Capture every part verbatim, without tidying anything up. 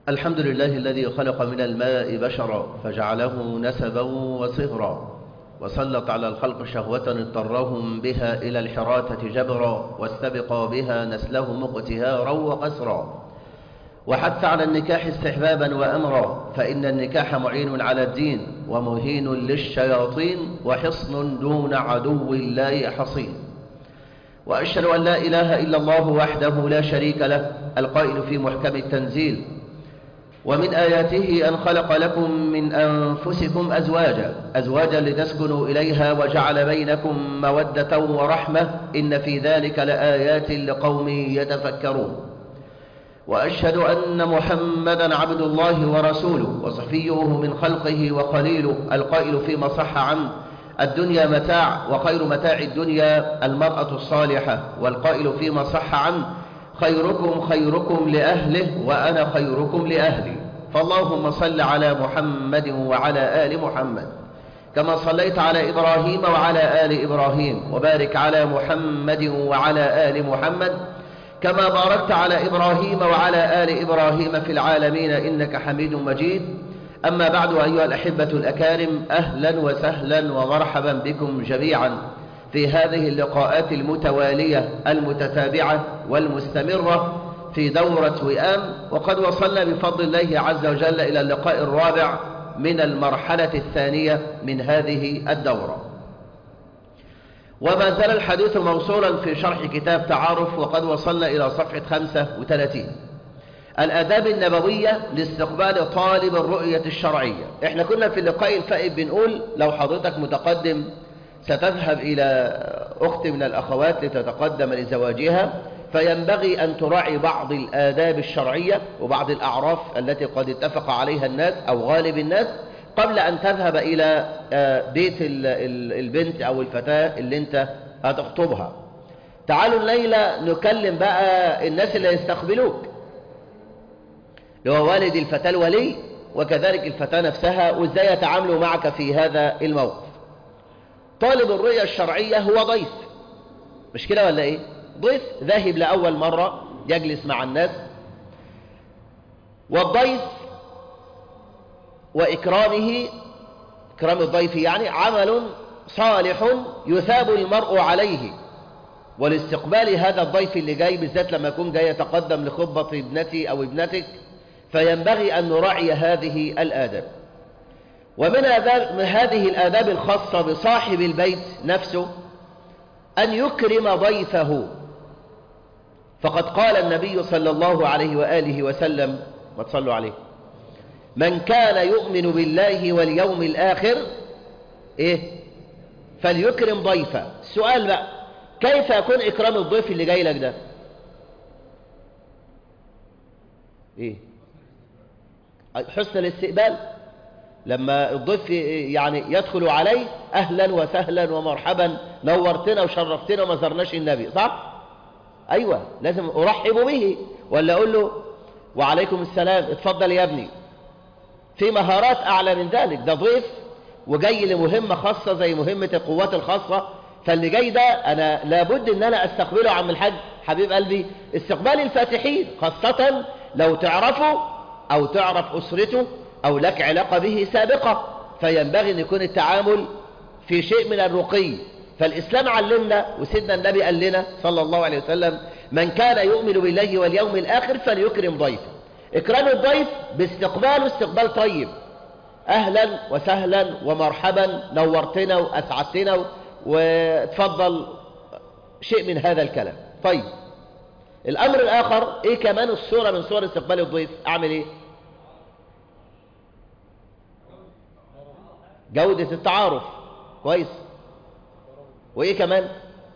الحمد لله الذي خلق من الماء بشرا فجعله نسبا وصهرا، وسلط على الخلق شهوة اضطرهم بها إلى الحراثة جبرا، واستبقى بها نسلهم اقتهارا وقسرا، وحث على النكاح استحبابا وأمرا، فإن النكاح معين على الدين ومهين للشياطين، وحصن دون عدو الله حصين. وأشهد أن لا إله إلا الله وحده لا شريك له، القائل في محكم التنزيل: ومن آياته أن خلق لكم من أنفسكم أزواجا أزواجا لتسكنوا إليها وجعل بينكم مودة ورحمة، إن في ذلك لآيات لقوم يتفكرون. وأشهد أن محمدا عبد الله ورسوله وصفيه من خلقه وخليله، القائل فيما صح عنه: الدنيا متاع وخير متاع الدنيا المرأة الصالحة، والقائل فيما صح عنه: خيركم خيركم لأهله وأنا خيركم لأهلي. فاللهم صل على محمد وعلى آل محمد كما صليت على إبراهيم وعلى آل إبراهيم، وبارك على محمد وعلى آل محمد كما باركت على إبراهيم وعلى آل إبراهيم في العالمين إنك حميد مجيد. أما بعد، أيها الأحبة الأكارم، أهلا وسهلا ومرحبا بكم جميعا في هذه اللقاءات المتوالية المتتابعة والمستمرة في دورة وئام، وقد وصلنا بفضل الله عز وجل إلى اللقاء الرابع من المرحلة الثانية من هذه الدورة، وما زال الحديث موصولا في شرح كتاب تعارف، وقد وصلنا إلى صفحة خمسة وثلاثين: الآداب النبوية لاستقبال طالب الرؤية الشرعية. احنا كنا في اللقاء الفائت بنقول لو حضرتك متقدم ستذهب إلى أخت من الأخوات لتتقدم لزواجها، فينبغي أن تراعي بعض الآداب الشرعية وبعض الأعراف التي قد اتفق عليها الناس أو غالب الناس قبل أن تذهب إلى بيت البنت أو الفتاة اللي أنت هتخطبها. تعالوا الليلة نكلم بقى الناس اللي يستقبلوك، اللي هو والد الفتاة الولي، وكذلك الفتاة نفسها، وإزاي يتعاملوا معك في هذا الموقف. طالب الرؤية الشرعية هو ضيف، مش كده ولا إيه؟ ضيف ذاهب لأول مرة يجلس مع الناس، والضيف وإكرامه، إكرام الضيف يعني عمل صالح يثاب المرء عليه، والاستقبال هذا الضيف اللي جاي بالذات لما يكون جاي يتقدم لخطبة ابنتي أو ابنتك، فينبغي أن نراعي هذه الآداب. ومن آداب من هذه الآداب الخاصة بصاحب البيت نفسه أن يكرم ضيفه، فقد قال النبي صلى الله عليه وآله وسلم، ما تصلوا عليه: من كان يؤمن بالله واليوم الآخر إيه فليكرم ضيفه. السؤال بقى: كيف يكون إكرام الضيف اللي جاي لك ده؟ إيه؟ حسن الاستقبال، لما الضيف يعني يدخل عليه: أهلا وسهلا ومرحبا، نورتنا وشرفتنا وما زرناش النبي، صح؟ أيوة، لازم أرحب به، ولا أقول له وعليكم السلام اتفضل يا ابني. في مهارات أعلى من ذلك، ده ضيف وجاي لمهمة خاصة زي مهمة القوات الخاصة، فاللي جاي ده أنا لابد أن أنا أستقبله عم الحاج حبيب قلبي استقبال الفاتحين، خاصة لو تعرفه أو تعرف أسرته أو لك علاقة به سابقة، فينبغي أن يكون التعامل في شيء من الرقي. فالإسلام علمنا، وسيدنا النبي قال لنا صلى الله عليه وسلم: من كان يؤمن بالله واليوم الآخر فليكرم ضيفه. إكرام الضيف باستقباله استقبال طيب: أهلا وسهلا ومرحبا، نورتنا وأسعدتنا وتفضل، شيء من هذا الكلام. طيب، الأمر الآخر إيه كمان الصورة من صور استقبال الضيف؟ أعمل إيه؟ جودة التعارف، كويس. وإيه كمان؟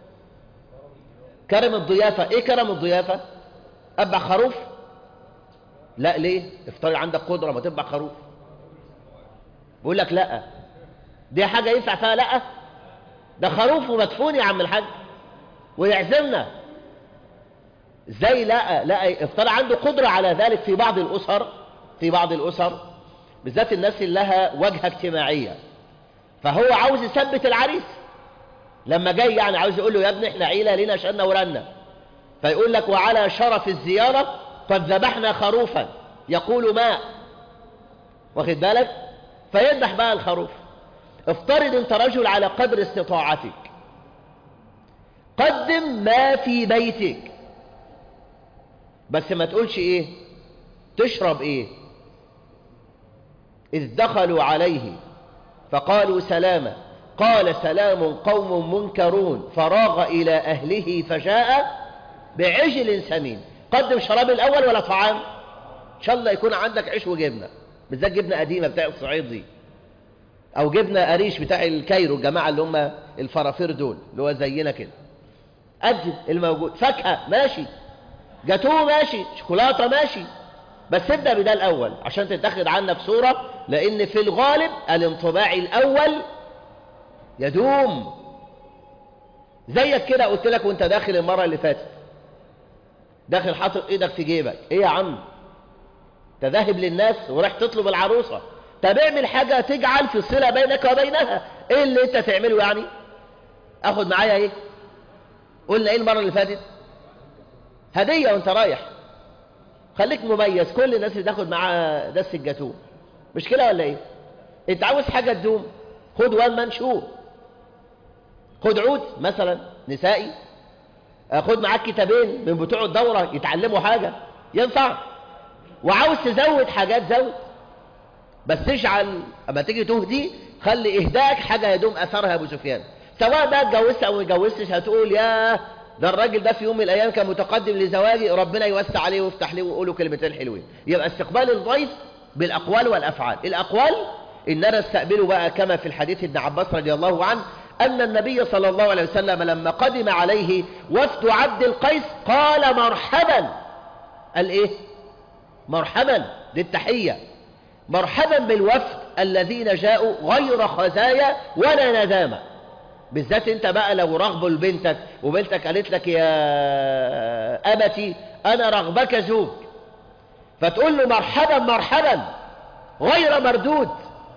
كرم الضيافة. إيه كرم الضيافة؟ أبع خروف؟ لا، ليه؟ افترض عندك قدرة ما تبع خروف. بقول لك لا، دي حاجة ينفع فيها لا؟ ده خروف ومدفون يا عم الحاج ويعزمنا، ازاي لا؟ لا، افترض عنده قدرة على ذلك. في بعض الأسر في بعض الأسر بالذات الناس اللي لها وجهة اجتماعية، فهو عاوز يثبت العريس لما جاي، يعني عاوز يقول له يا ابني احنا عيلة لنا شأننا ورنا، فيقول لك: وعلى شرف الزيارة قد ذبحنا خروفا. يقول ماء، واخد بالك؟ فيذبح بقى الخروف. افترض انت رجل على قدر استطاعتك، قدم ما في بيتك، بس ما تقولش ايه تشرب ايه. إذ دخلوا عليه فقالوا سلاما قال سلام قوم منكرون فراغ إلى أهله فجاء بعجل سمين. قدم شراب الأول ولا طعام؟ إن شاء الله يكون عندك عيش وجبنة، بالذات جبنة قديمة بتاع الصعيد دي، أو جبنة قريش بتاع الكايرو، الجماعة اللي هم الفرافير دول اللي هو زينا كده. قدم الموجود. فاكهة ماشي، جاتوه ماشي، شوكولاتة ماشي، بس ابدأ بده الأول عشان تتاخد عنك صورة، لأن في الغالب الانطباع الأول يدوم. زيك كده قلت لك وانت داخل المرة اللي فاتت، داخل حاطط ايدك في جيبك، ايه يا عم تذهب للناس وراح تطلب العروسة؟ طب اعمل حاجة تجعل في صلة بينك وبينها. ايه اللي انت تعمله يعني؟ اخد معايا ايه؟ قلنا ايه المرة اللي فاتت؟ هدية وانت رايح. خليك مميز، كل الناس اللي تاخد معاها دس الجاتوه، مش كده ولا ايه؟ انت عاوز حاجة تدوم، خد وان منشور، خد عود مثلا نسائي، خد معاك كتابين من بتوع الدورة يتعلموا حاجة، ينفع. وعاوز تزود حاجات زود، بس تجعل اما تيجي تهدي خلي اهداك حاجة يدوم اثرها ابو سفيان. سواء بقى اتجوزت او ما اتجوزتش هتقول يا ده الراجل ده في يوم من الايام كان متقدم لزواجي، ربنا يوسع عليه ويفتح ليه ويقولوا كلمتين حلوين. يبقى استقبال الضيف بالاقوال والافعال. الاقوال اننا نستقبله بقى كما في الحديث ابن عباس رضي الله عنه ان النبي صلى الله عليه وسلم لما قدم عليه وفد عبد القيس قال مرحبا. قال ايه؟ مرحبا، دي التحية. مرحبا بالوفد الذين جاءوا غير خزايا ولا ندامة. بالذات انت بقى لو رغبوا لبنتك وبنتك قالت لك يا أبتي أنا رغبك زوج، فتقول له مرحبا مرحبا غير مردود.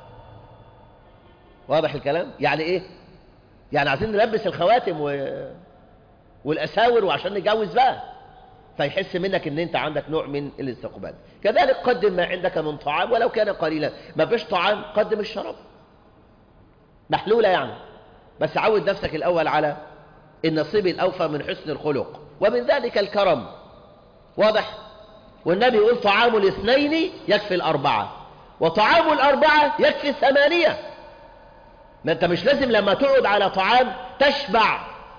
واضح الكلام؟ يعني ايه؟ يعني عايزين نلبس الخواتم و... والأساور وعشان نتجوز بقى، فيحس منك ان انت عندك نوع من الاستقبال. كذلك قدم ما عندك من طعام ولو كان قليلا. ما فيش طعام قدم الشراب، محلولة يعني، بس عود نفسك الأول على النصيب الأوفى من حسن الخلق، ومن ذلك الكرم. واضح؟ والنبي يقول طعام الاثنين يكفي الأربعة، وطعام الأربعة يكفي الثمانية. ما انت مش لازم لما تقعد على طعام تشبع،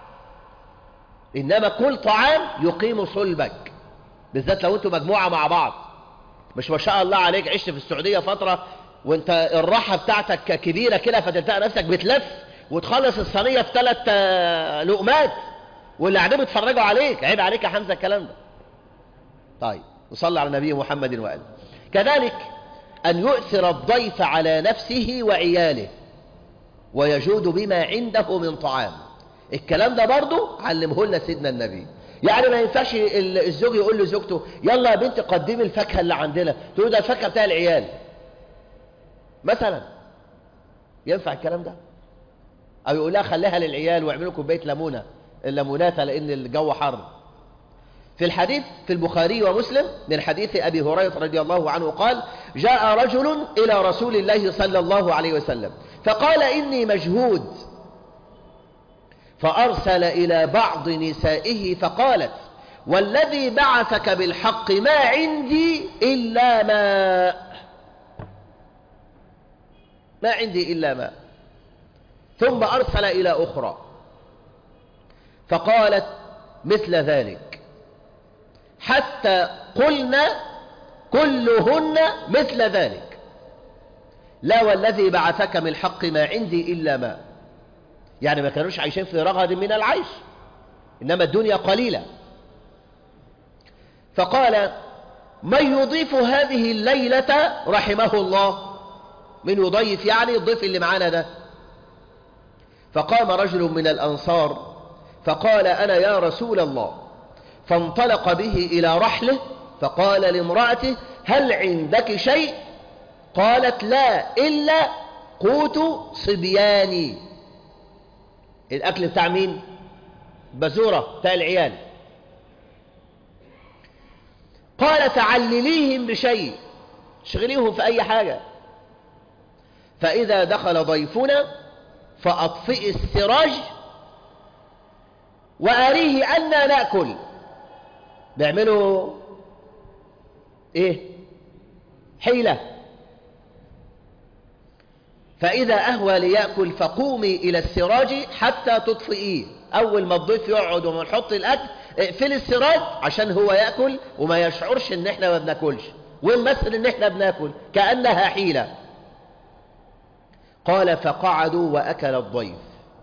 إنما كل طعام يقيم صلبك، بالذات لو انتوا مجموعة مع بعض. مش ما شاء الله عليك عشت في السعودية فترة وانت الراحة بتاعتك كبيرة كده فتلتقى نفسك بتلف وتخلص الصينية في ثلاث لقمات واللي قاعدين بيتفرجوا عليك. عيب عليك يا حمزة الكلام ده. طيب وصلى على النبي محمد وآله. كذلك أن يؤثر الضيف على نفسه وعياله ويجود بما عنده من طعام. الكلام ده برضو علمه لنا سيدنا النبي. يعني ما ينفعش الزوج يقول لزوجته يلا يا بنت قدمي الفاكهة اللي عندنا، تقول ده الفاكهة بتاع العيال مثلا. ينفع الكلام ده؟ او يقول لها خليها للعيال واعملوا كوبايه ليمونه الليمونات لان الجو حر. في الحديث في البخاري ومسلم من حديث ابي هريره رضي الله عنه قال جاء رجل الى رسول الله صلى الله عليه وسلم فقال اني مجهود، فارسل الى بعض نسائه فقالت والذي بعثك بالحق ما عندي الا ماء، ما عندي الا ماء. ثم أرسل إلى أخرى فقالت مثل ذلك حتى قلنا كلهن مثل ذلك لا والذي بعثك من الحق ما عندي إلا ما. يعني ما كانوش عايشين في رغد من العيش، إنما الدنيا قليلة. فقال من يضيف هذه الليلة رحمه الله، من يضيف يعني الضيف اللي معانا ده. فقام رجل من الأنصار فقال أنا يا رسول الله، فانطلق به إلى رحله فقال لامرأته هل عندك شيء؟ قالت لا إلا قوت صبياني. الأكل بتاع مين؟ بزورة بتاع العيال. قال تعلليهم بشيء، شغليهم في أي حاجة. فإذا دخل ضيفنا فأطفئ السراج وأريه أننا نأكل. بيعملوا إيه؟ حيلة. فإذا أهوى ليأكل فقومي إلى السراج حتى تطفئيه. أول ما الضيف يقعد وما نحط الأكل اقفل السراج عشان هو يأكل وما يشعرش إن إحنا ما بناكلش، ونمثل إن إحنا بناكل كأنها حيلة. قال فقعدوا وأكل الضيف.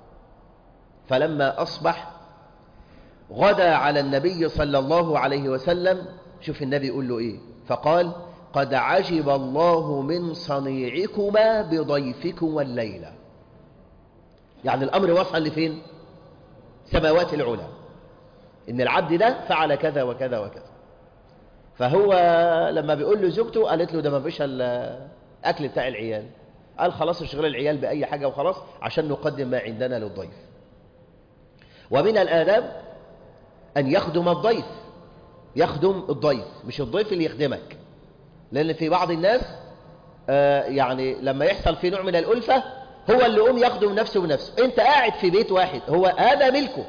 فلما أصبح غدا على النبي صلى الله عليه وسلم. شوف النبي يقول له إيه؟ فقال قد عجب الله من صنيعكما بضيفكم الليلة. يعني الأمر وصل لفين؟ سماوات العلا، إن العبد ده فعل كذا وكذا وكذا. فهو لما بيقول له زوجته قالت له ده ما فيش الأكل بتاع العيال، قال خلاص اشغل العيال بأي حاجة وخلاص عشان نقدم ما عندنا للضيف. ومن الآداب أن يخدم الضيف، يخدم الضيف مش الضيف اللي يخدمك. لأن في بعض الناس آه يعني لما يحصل في نوع من الألفة هو اللي يقوم يخدم نفسه بنفسه. أنت قاعد في بيت واحد، هو هذا ملكه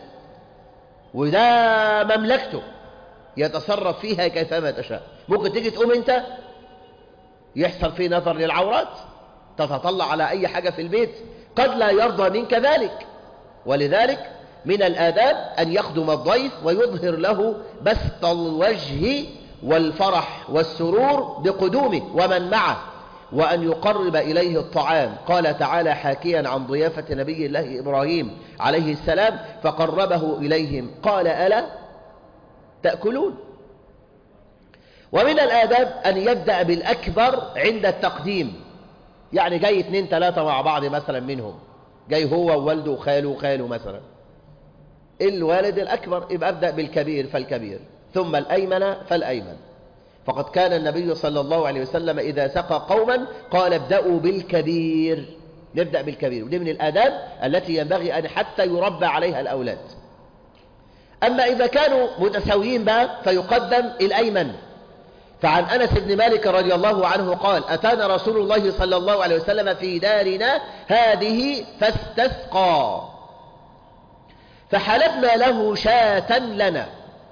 وده مملكته، يتصرف فيها كيفما تشاء. ممكن تيجي تقوم أنت يحصل فيه نظر للعورات، تتطلع على أي حاجة في البيت، قد لا يرضى منك ذلك. ولذلك من الآداب أن يخدم الضيف ويظهر له بسط الوجه والفرح والسرور بقدومه ومن معه، وأن يقرب إليه الطعام. قال تعالى حاكيا عن ضيافة نبي الله إبراهيم عليه السلام فقربه إليهم قال ألا تأكلون. ومن الآداب أن يبدأ بالأكبر عند التقديم. يعني جاي اثنين ثلاثة مع بعض مثلا منهم، جاي هو ووالده وخاله وخاله مثلا، الوالد الأكبر يبقى أبدأ بالكبير فالكبير ثم الأيمن فالأيمن. فقد كان النبي صلى الله عليه وسلم إذا سقى قوما قال ابدأوا بالكبير، نبدأ بالكبير. ودي من الآداب التي ينبغي أن حتى يربى عليها الأولاد. أما إذا كانوا متساويين بقى فيقدم الأيمن. فعن أنس بن مالك رضي الله عنه قال أتانا رسول الله صلى الله عليه وسلم في دارنا هذه فاستسقى فحلبنا له شاة لنا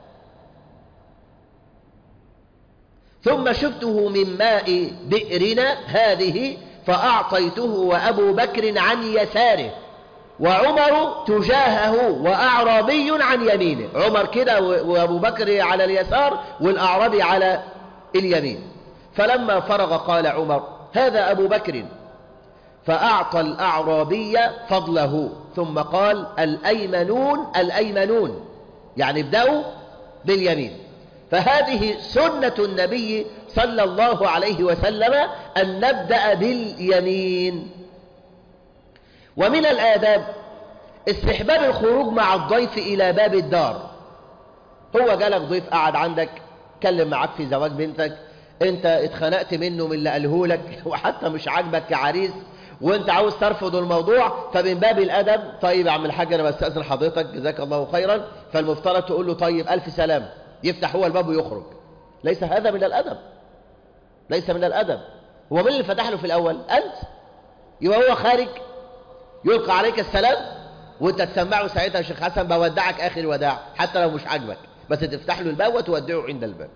ثم شفته من ماء بئرنا هذه فأعطيته وأبو بكر عن يساره وعمر تجاهه وأعرابي عن يمينه. عمر كده وأبو بكر على اليسار والأعرابي على اليمين. فلما فرغ قال عمر هذا أبو بكر، فأعطى الأعرابي فضله ثم قال الأيمنون الأيمنون، يعني ابدأوا باليمين. فهذه سنة النبي صلى الله عليه وسلم أن نبدأ باليمين. ومن الآداب استحباب الخروج مع الضيف إلى باب الدار. هو جالك ضيف قعد عندك اتكلم معاك في زواج بنتك، انت اتخنقت منه من اللي قاله لك وحتى مش عاجبك كعريس وانت عاوز ترفض الموضوع، فمن باب الأدب طيب يا عم الحاج انا بستأذن حضرتك جزاك الله خيرا، فالمفترض تقول له طيب ألف سلام، يفتح هو الباب ويخرج. ليس هذا من الأدب، ليس من الأدب. هو من اللي فتح له في الأول؟ أنت. يبقى هو خارج يلقى عليك السلام وانت تسمعه ساعتها يا شيخ حسن بودعك آخر وداع حتى لو مش عاجبك، بس تفتح له الباب وتودعه عند الباب.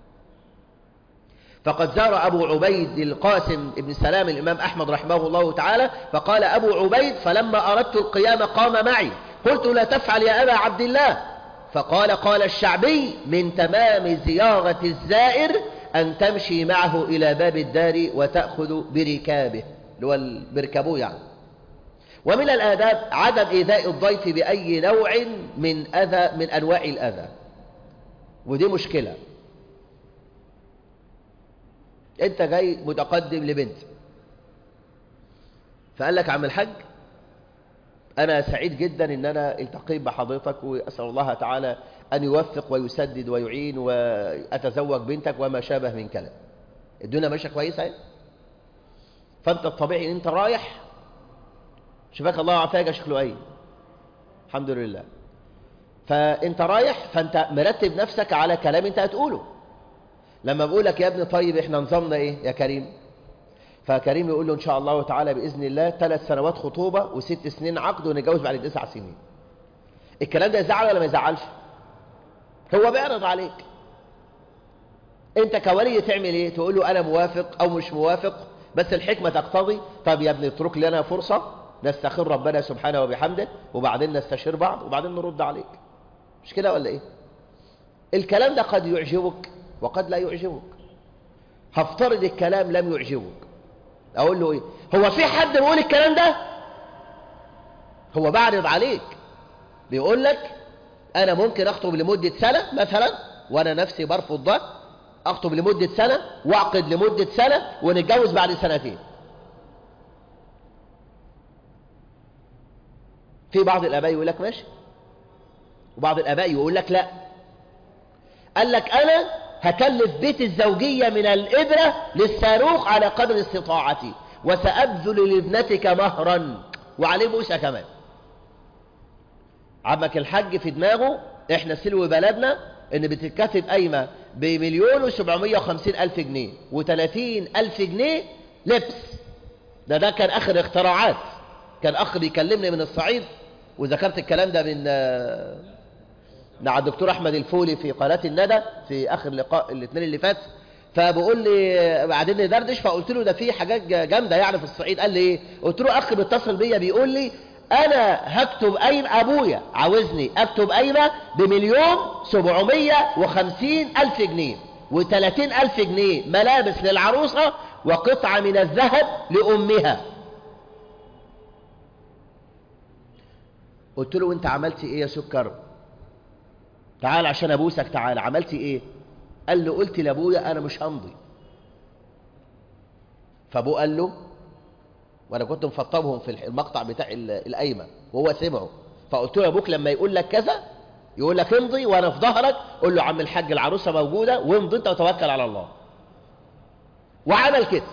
فقد زار أبو عبيد القاسم ابن سلام الإمام أحمد رحمه الله تعالى فقال أبو عبيد فلما أردت القيام قام معي قلت لا تفعل يا أبا عبد الله، فقال قال الشعبي من تمام زيارة الزائر أن تمشي معه إلى باب الدار وتأخذ بركابه، اللي هو بركبوه يعني. ومن الآداب عدم إيذاء الضيف بأي نوع من أذى من أنواع الأذى، ودي مشكلة. أنت جاي متقدم لبنت فقال لك عم الحاج أنا سعيد جدا إن أنا التقيت بحضرتك وأسأل الله تعالى أن يوفق ويسدد ويعين وأتزوج بنتك وما شابه من كلام. الدنيا ماشية كويسة اهي، فأنت الطبيعي إن أنت رايح شفاك الله وعافاك يا شيخ لؤي الحمد لله، فأنت رايح فأنت مرتب نفسك على كلام أنت هتقوله. لما بقول لك يا ابني طيب احنا نظامنا ايه يا كريم، فكريم يقول له ان شاء الله تعالى باذن الله ثلاث سنوات خطوبه وست سنين عقد ونتجوز بعد تسع سنين. الكلام ده يزعل ولا ما يزعلش؟ هو بيعرض عليك، انت كولي تعمل ايه؟ تقول له انا موافق او مش موافق، بس الحكمه تقتضي طب يا ابني اترك لنا فرصه نستخير ربنا سبحانه وبحمده وبعدين نستشير بعض وبعدين نرد عليك. مش كده ولا ايه؟ الكلام ده قد يعجبك وقد لا يعجبك. هفترض الكلام لم يعجبك، اقول له ايه؟ هو في حد بيقول الكلام ده؟ هو بعرض عليك، بيقول لك انا ممكن اخطب لمده سنه مثلا وانا نفسي برفض ده، اخطب لمده سنه واعقد لمده سنه ونتجوز بعد سنتين. في بعض الاباء يقول لك ماشي، وبعض الاباء يقول لك لا، قال لك انا هكلف بيت الزوجيه من الابره للصاروخ على قدر استطاعتي وسابذل لابنتك مهرا وعليه بوسه كمان. عمك الحاج في دماغه احنا سلو بلدنا ان بتتكتب قايمه بمليون وسبعمية وخمسين الف جنيه وتلاتين الف جنيه لبس. ده ده كان اخر اختراعات. كان اخ بيكلمني من الصعيد وذكرت الكلام ده من مع الدكتور احمد الفولي في قناه الندى في اخر لقاء الاثنين اللي فات، فبقول لي بعدين ندردش، فقلت له ده في حاجات جامده يعني في الصعيد. قال لي ايه؟ قلت له اخ بيتصل بيا بيقول لي انا هكتب قايمه، ابويا عاوزني اكتب قايمه بمليون سبعمية وخمسين الف جنيه وتلاتين الف جنيه ملابس للعروسه وقطعه من الذهب لامها. قلت له انت عملت ايه يا سكر؟ تعال عشان ابوسك، تعال عملت ايه؟ قال لي قلت لابويا انا مش همضي. فابوه قال له، وانا كنت مفطبهم في المقطع بتاع القايمه وهو سمعه، فقلت له ابوك لما يقول لك كذا يقول لك امضي وانا في ظهرك، قول له عم الحاج العروسه موجوده وامضي انت وتوكل على الله. وعمل كده.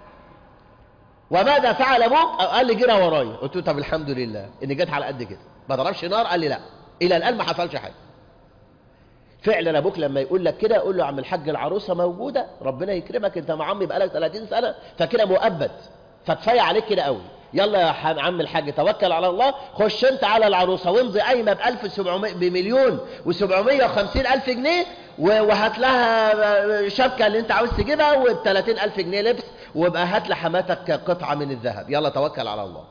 وماذا فعل ابوك؟ قال لي جرى ورايا. قلت له طب الحمد لله ان جت على قد كده، ما ضربش نار. قال لي لا، الى الان ما حصلش حاجه. فعلا ابوك لما يقول لك كده قول له عم الحاج العروسه موجوده، ربنا يكرمك، انت مع عمي بقالك تلاتين سنه فكده مؤبد، فكفايه عليك كده قوي. يلا يا عم الحاج توكل على الله، خش انت على العروسه وامضي قايمه ب ألف وسبعمية بمليون وسبعمية وخمسين الف جنيه وهات لها شبكه اللي انت عاوز تجيبها وب تلاتين الف جنيه لبس، وابقى هات لحماتك قطعه من الذهب. يلا توكل على الله.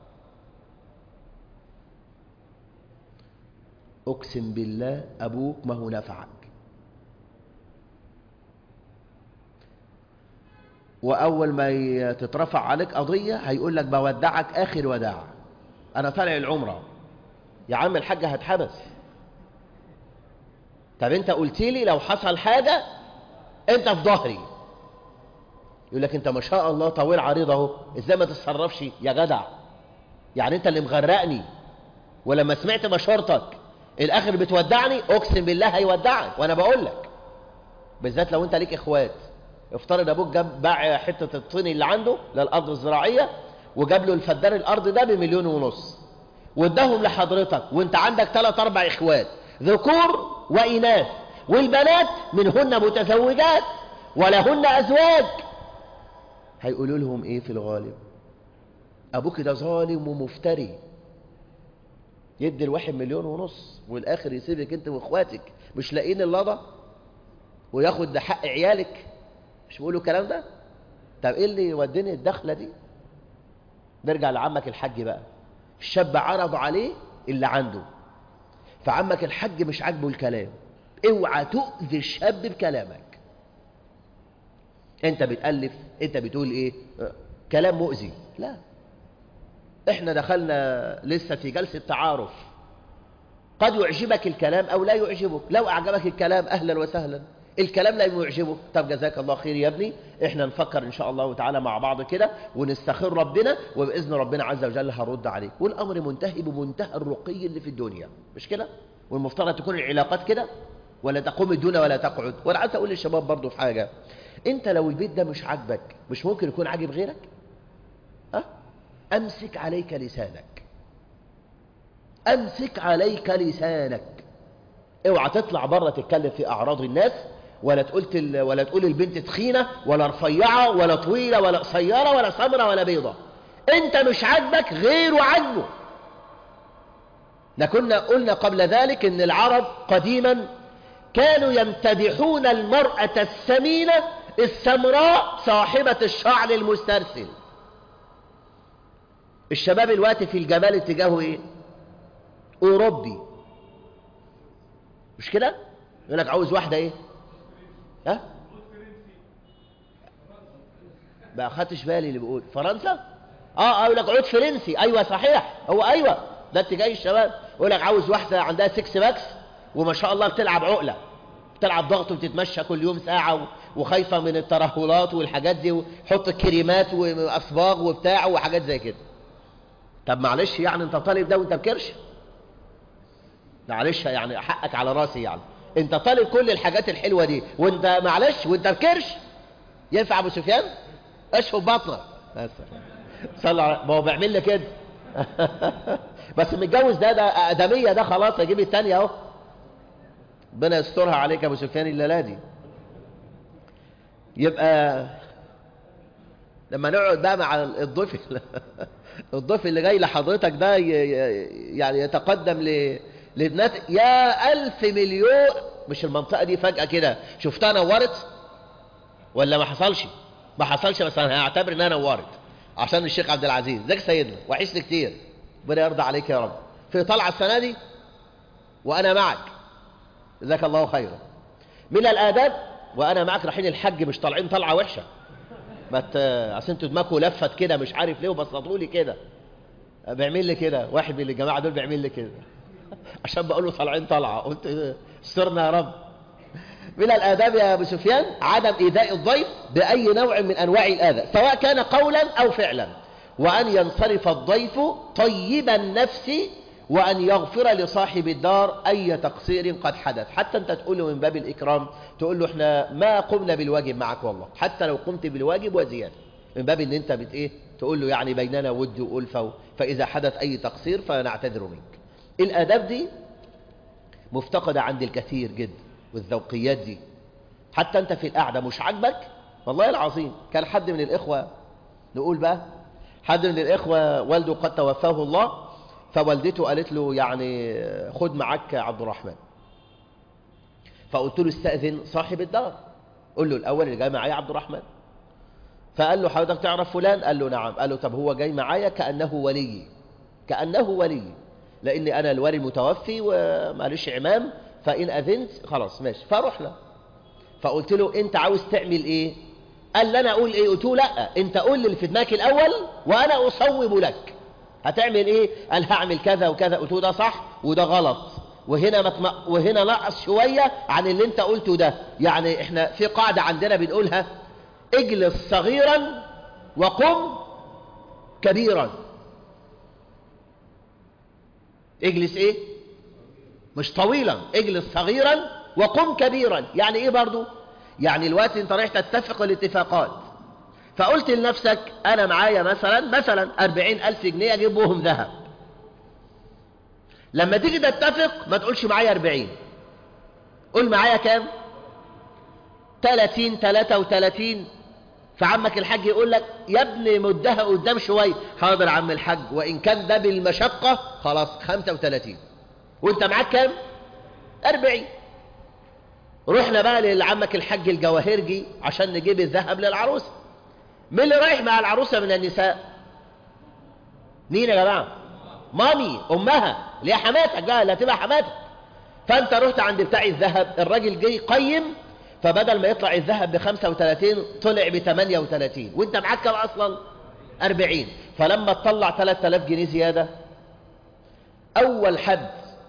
اقسم بالله ابوك ما هو نفعك. واول ما تترفع عليك قضيه هيقول لك بودعك اخر وداع، انا طالع العمره يا عم الحاج هتحبس. طب انت قلت لي لو حصل حاجه انت في ظهري. يقول لك انت ما شاء الله طويل عريض اهو، ازاي ما تتصرفش يا جدع؟ يعني انت اللي مغرقني، ولما سمعت مشورتك الاخر بتودعني. اقسم بالله هيودعك، وانا بقول لك بالذات لو انت ليك اخوات. افترض ابوك جاب باع حته الطين اللي عنده للارض الزراعيه وجاب له الفدان الارض ده بمليون ونص واداهم لحضرتك، وانت عندك ثلاث اربع اخوات ذكور واناث، والبنات منهن متزوجات ولهن ازواج. هيقولوا لهم ايه في الغالب؟ ابوك ده ظالم ومفتري، يدي الواحد مليون ونص والاخر يسيبك انت واخواتك مش لاقيين اللضا وياخد ده حق عيالك. مش بيقولوا الكلام ده؟ طب ايه اللي يوديني الدخله دي؟ نرجع لعمك الحاج بقى. الشاب عرض عليه اللي عنده، فعمك الحاج مش عاجبه الكلام. اوعى تؤذي الشاب بكلامك. انت بتألف، انت بتقول ايه؟ كلام مؤذي. لا، احنا دخلنا لسه في جلسة تعارف، قد يعجبك الكلام او لا يعجبك. لو اعجبك الكلام اهلا وسهلا، الكلام لا يعجبك طب جزاك الله خير يا ابني، احنا نفكر ان شاء الله تعالى مع بعض كده ونستخير ربنا وباذن ربنا عز وجل هرد عليك. والامر منتهي بمنتهى الرقي اللي في الدنيا، مش كده؟ والمفترض تكون العلاقات كده، ولا تقوم الدنيا ولا تقعد. وانا عايز اقول للشباب برضو في حاجه، انت لو البيت ده مش عاجبك مش ممكن يكون عاجب غيرك؟ ها؟ امسك عليك لسانك، امسك عليك لسانك. اوعى تطلع بره تتكلم في اعراض الناس ولا تقول ولا تقول البنت تخينة ولا رفيعة ولا طويلة ولا قصيرة ولا سمرة ولا بيضة. انت مش عاجبك غيره عاجبه. كنا قلنا قبل ذلك ان العرب قديما كانوا يمتدحون المرأة السمينة السمراء صاحبة الشعر المسترسل. الشباب الوقت في الجمال اتجاهه ايه؟ اوروبي، مش كده؟ يقول لك عاوز واحدة ايه؟ ها؟ ما خدتش بالي اللي بيقول فرنسا؟ اه اقول لك عود فرنسي. ايوه صحيح، هو ايوه ده اتجاه الشباب. يقول لك عاوز واحدة عندها سكس باكس وما شاء الله بتلعب عقلة، بتلعب ضغط وبتتمشى كل يوم ساعة وخايفة من الترهلات والحاجات دي، وحط كريمات واصباغ وبتاع وحاجات زي كده. طب معلش يعني انت طالب ده وانت بكرش؟ معلش يعني حقك على راسي، يعني انت طالب كل الحاجات الحلوة دي وانت معلش وانت بكرش؟ ينفع ابو سفيان؟ اشفط بطنك بس صلى على ما هو بيعمل لي كده بس متجوز ده ده ادميه، ده خلاص اجيب الثانيه اهو. ربنا يسترها عليك يا ابو سفيان الليله دي. يبقى لما نقعد بقى مع الضيف الضيف اللي جاي لحضرتك ده يعني يتقدم ل لبنات يا ألف مليون. مش المنطقة دي فجأة كده شفتها نورت ولا ما حصلش؟ ما حصلش، بس أنا هعتبر إنها نورت عشان الشيخ عبد العزيز. ذاك سيدنا وحشني كتير، ربنا يرضى عليك يا رب. في طلعة السنة دي وأنا معك، جزاك الله خيرا. من الآداب وأنا معك رايحين الحج، مش طالعين طلعة وحشة. ما ت... عشان انتوا دماغكم لفت كده مش عارف ليه وبسطوا لي كده. بيعمل لي كده واحد من الجماعة دول، بيعمل لي كده عشان بقول له طالعين طلعة. قلت استرنا يا رب. من الآداب يا أبو سفيان عدم إيذاء الضيف بأي نوع من أنواع الآذى سواء كان قولا أو فعلا، وأن ينصرف الضيف طيب النفس، وأن يغفر لصاحب الدار أي تقصير قد حدث. حتى أنت تقول له من باب الإكرام، تقول له إحنا ما قمنا بالواجب معك والله، حتى لو قمت بالواجب وزيادة، من باب أن أنت بت إيه تقول له يعني بيننا ود وألفة، فإذا حدث أي تقصير فنعتذر منك. الآداب دي مفتقدة عند الكثير جدا، والذوقيات دي حتى أنت في القعدة مش عاجبك والله العظيم. كان حد من الإخوة، نقول بقى حد من الإخوة والده قد توفاه الله، فوالدته قالت له يعني خد معك عبد الرحمن. فقلت له استأذن صاحب الدار، قل له الأول اللي جاي معايا عبد الرحمن. فقال له حضرتك تعرف فلان؟ قال له نعم. قال له طب هو جاي معايا كأنه ولي، كأنه ولي، لأني أنا الولي متوفي وماليش عمام، فإن أذنت خلاص ماشي. فرحنا، فقلت له أنت عاوز تعمل إيه؟ قال لي أنا أقول إيه؟ قلت له لا، أنت قول لي اللي في دماغك الأول وأنا أصوب لك. هتعمل إيه؟ قال هعمل كذا وكذا. قلت له ده صح وده غلط، وهنا مطم... وهنا نقص شوية عن اللي أنت قلته ده. يعني إحنا في قاعدة عندنا بنقولها: اجلس صغيرا وقم كبيرا. اجلس إيه؟ مش طويلا، اجلس صغيرا وقم كبيرا. يعني ايه برضو؟ يعني الوقت انت رايح تتفق الاتفاقات، فقلت لنفسك انا معايا مثلا مثلا أربعين ألف جنيه اجيب بهم ذهب. لما تيجي تتفق ما تقولش معايا أربعين، قول معايا كام؟ ثلاثين ثلاثة وثلاثين. فعمك الحاج يقول لك يا ابني مدها قدام شوية. حاضر عم الحاج، وان كان ده بالمشقة خلاص خمسة وثلاثين. وانت معاك كام؟ أربعين. رحنا بقى لعمك الحاج الجواهرجي عشان نجيب الذهب للعروسة. مين اللي رايح مع العروسة من النساء؟ مين يا جماعة؟ مامي، أمها، اللي هي حماتك بقى، اللي هتبقى حماتك. فأنت رحت عند بتاع الذهب، الراجل جاي قيم، فبدل ما يطلع الذهب بخمسة وثلاثين طلع بثمانية وثلاثين، وانت معاك كام أصلا؟ أربعين. فلما تطلع ثلاثة آلاف جنيه زيادة، أول حد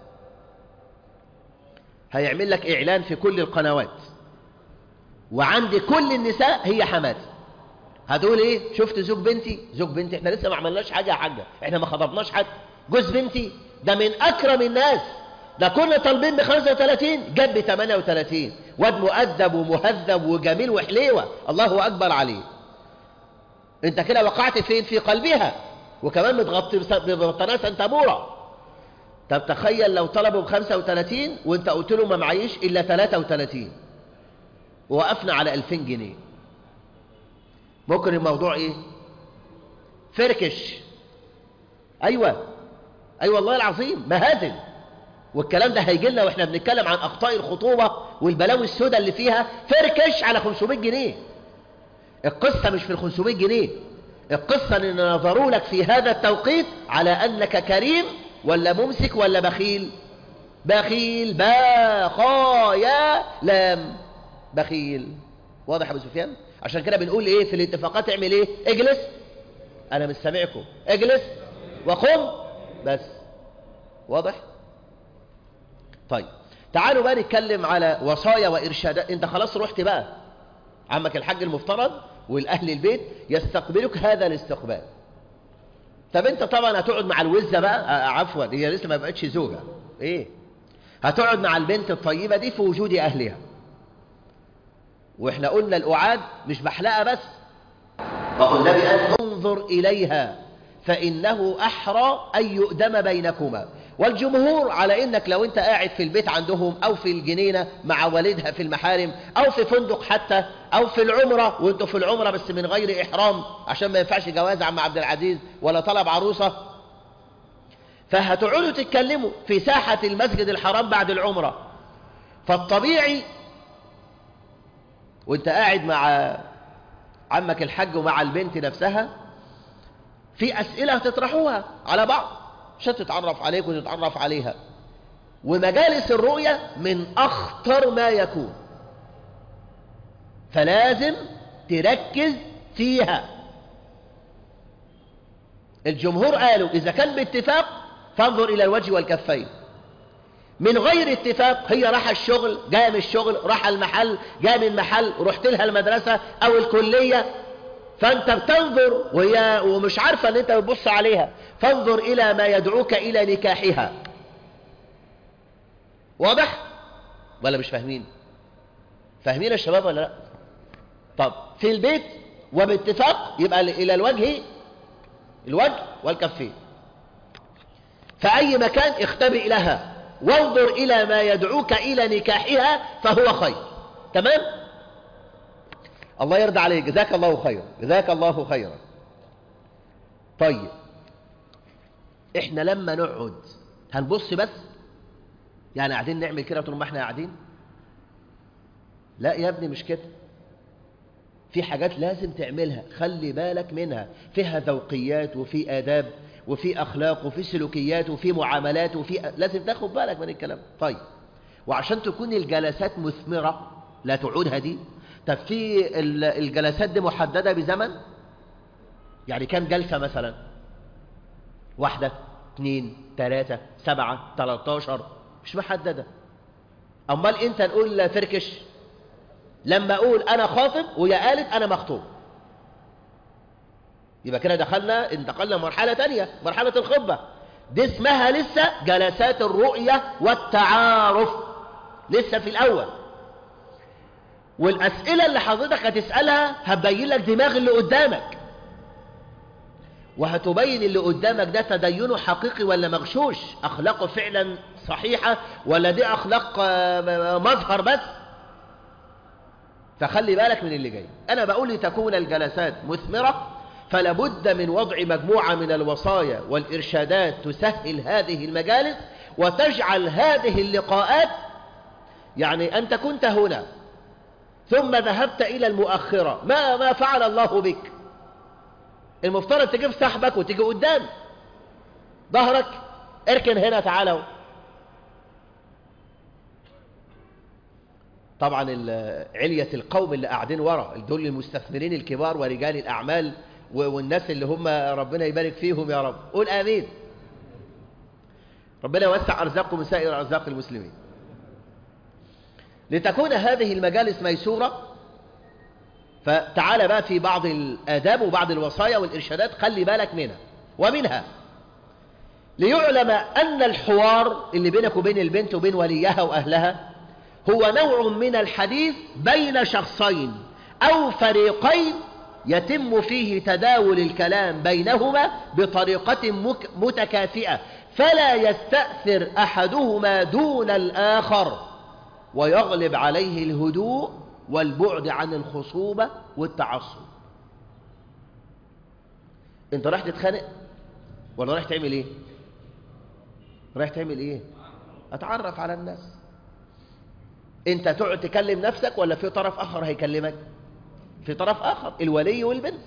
هيعمل لك إعلان في كل القنوات وعند كل النساء هي حماتي. هتقول إيه؟ شفت زوج بنتي؟ زوج بنتي؟ إحنا لسه ما عملناش حاجة يا حاجة، إحنا ما خطبناش حد. جوز بنتي ده من أكرم الناس، ده كنا طالبين ب خمسة وثلاثين جاب ب ثمانية وثلاثين. واد مؤدب ومهذب وجميل وحليوة، الله أكبر عليه. أنت كده وقعت فين؟ في قلبها، وكمان متغطي ببطانية سنتامورة. طب تخيل لو طلبوا ب خمسة وثلاثين وانت قلت له ما معيش الا ثلاثة وثلاثين، ووقفنا على ألفين جنيه، ممكن الموضوع ايه؟ فركش. ايوه ايوه والله العظيم مهازل. والكلام ده هيجي لنا واحنا بنتكلم عن اخطاء الخطوبه والبلاوي السوداء اللي فيها. فركش على خمسمائة جنيه. القصه مش في ال خمسمائة جنيه، القصه ان نظروا لك في هذا التوقيت على انك كريم ولا ممسك ولا بخيل. بخيل باخايا لام بخيل. واضح يا ابو سفيان؟ عشان كده بنقول ايه في الاتفاقات؟ اعمل ايه؟ اجلس، انا مش سامعكم، اجلس وقم بس. واضح؟ طيب تعالوا بقى نتكلم على وصايا وارشادات. انت خلاص رحت بقى عمك الحاج المفترض والاهل البيت يستقبلك هذا الاستقبال. طب انت طبعا هتقعد مع الوزه بقى، آه عفوا هي لسه ما بقتش زوجه، ايه، هتقعد مع البنت الطيبه دي في وجود اهلها. واحنا قلنا الأعاد مش بحلقة بس، وقلنا بأن انظر إليها فإنه أحرى أن يؤدم بينكما. والجمهور على إنك لو أنت قاعد في البيت عندهم أو في الجنينة مع والدها في المحارم أو في فندق حتى أو في العمرة وأنتوا في العمرة بس من غير إحرام عشان ما ينفعش جواز عم عبد العزيز ولا طلب عروسة، فهتقعدوا تتكلموا في ساحة المسجد الحرام بعد العمرة. فالطبيعي وانت قاعد مع عمك الحاج ومع البنت نفسها في أسئلة هتطرحوها على بعض عشان تتعرف عليك وتتعرف عليها. ومجالس الرؤية من أخطر ما يكون، فلازم تركز فيها. الجمهور قالوا إذا كان باتفاق فانظر إلى الوجه والكفين. من غير اتفاق، هي راح الشغل جاء من الشغل، راح المحل جاء من المحل، رحت لها المدرسة أو الكلية، فأنت بتنظر وهي ومش عارفة أن أنت بتبص عليها، فانظر إلى ما يدعوك إلى نكاحها. واضح؟ ولا مش فاهمين؟ فاهمين يا شباب ولا لا؟ طب في البيت وباتفاق يبقى إلى الوجه الوجه والكفين. فأي مكان اختبئ لها وانظر إلى ما يدعوك إلى نكاحها فهو خير. تمام؟ الله يرضى عليك، جزاك الله خيرا، جزاك الله خيرا. طيب احنا لما نقعد هنبص بس؟ يعني قاعدين نعمل كده طول ما احنا قاعدين؟ لا يا ابني مش كده. في حاجات لازم تعملها، خلي بالك منها، فيها ذوقيات وفي آداب وفي أخلاق وفي سلوكيات وفي معاملات وفي، لازم تاخد بالك من الكلام. طيب وعشان تكون الجلسات مثمرة لا تعودها دي، طب في الجلسات دي محددة بزمن؟ يعني كم جلسة مثلا؟ واحدة، اثنين، ثلاثة، سبعة، ثلاثة مش محددة. أمال انت نقول لا فركش لما أقول أنا خاطب وهي قالت أنا مخطوب، يبقى كده دخلنا انتقلنا مرحلة تانية، مرحلة الخطبة. دي اسمها لسه جلسات الرؤية والتعارف، لسه في الأول. والأسئلة اللي حضرتك هتسألها هتبين لك دماغ اللي قدامك، وهتبين اللي قدامك ده تدينه حقيقي ولا مغشوش، أخلاقه فعلا صحيحة ولا دي أخلاق مظهر بس. فخلي بالك من اللي جاي. أنا بقول لتكون الجلسات مثمرة فلا بد من وضع مجموعة من الوصايا والإرشادات تسهل هذه المجالس وتجعل هذه اللقاءات، يعني أنت كنت هنا ثم ذهبت إلى المؤخرة، ما ما فعل الله بك؟ المفترض تجيب صاحبك وتيجي قدام ظهرك، اركن هنا تعالوا. طبعا علية القوم اللي قاعدين ورا دول المستثمرين الكبار ورجال الأعمال والناس اللي هم ربنا يبارك فيهم يا رب، قول آمين. ربنا يوسع أرزاقكم من سائر أرزاق المسلمين. لتكون هذه المجالس ميسورة، فتعال بقى في بعض الآداب وبعض الوصايا والإرشادات خلي بالك منها. ومنها ليعلم أن الحوار اللي بينك وبين البنت وبين وليها وأهلها هو نوع من الحديث بين شخصين أو فريقين يتم فيه تداول الكلام بينهما بطريقة متكافئة، فلا يستأثر أحدهما دون الآخر ويغلب عليه الهدوء والبعد عن الخصوبة والتعصب. انت رايح تتخانق ولا رايح تعمل ايه؟ رايح تعمل ايه؟ اتعرف على الناس. انت تقعد تكلم نفسك ولا في طرف اخر هيكلمك؟ في طرف اخر، الولي والبنت.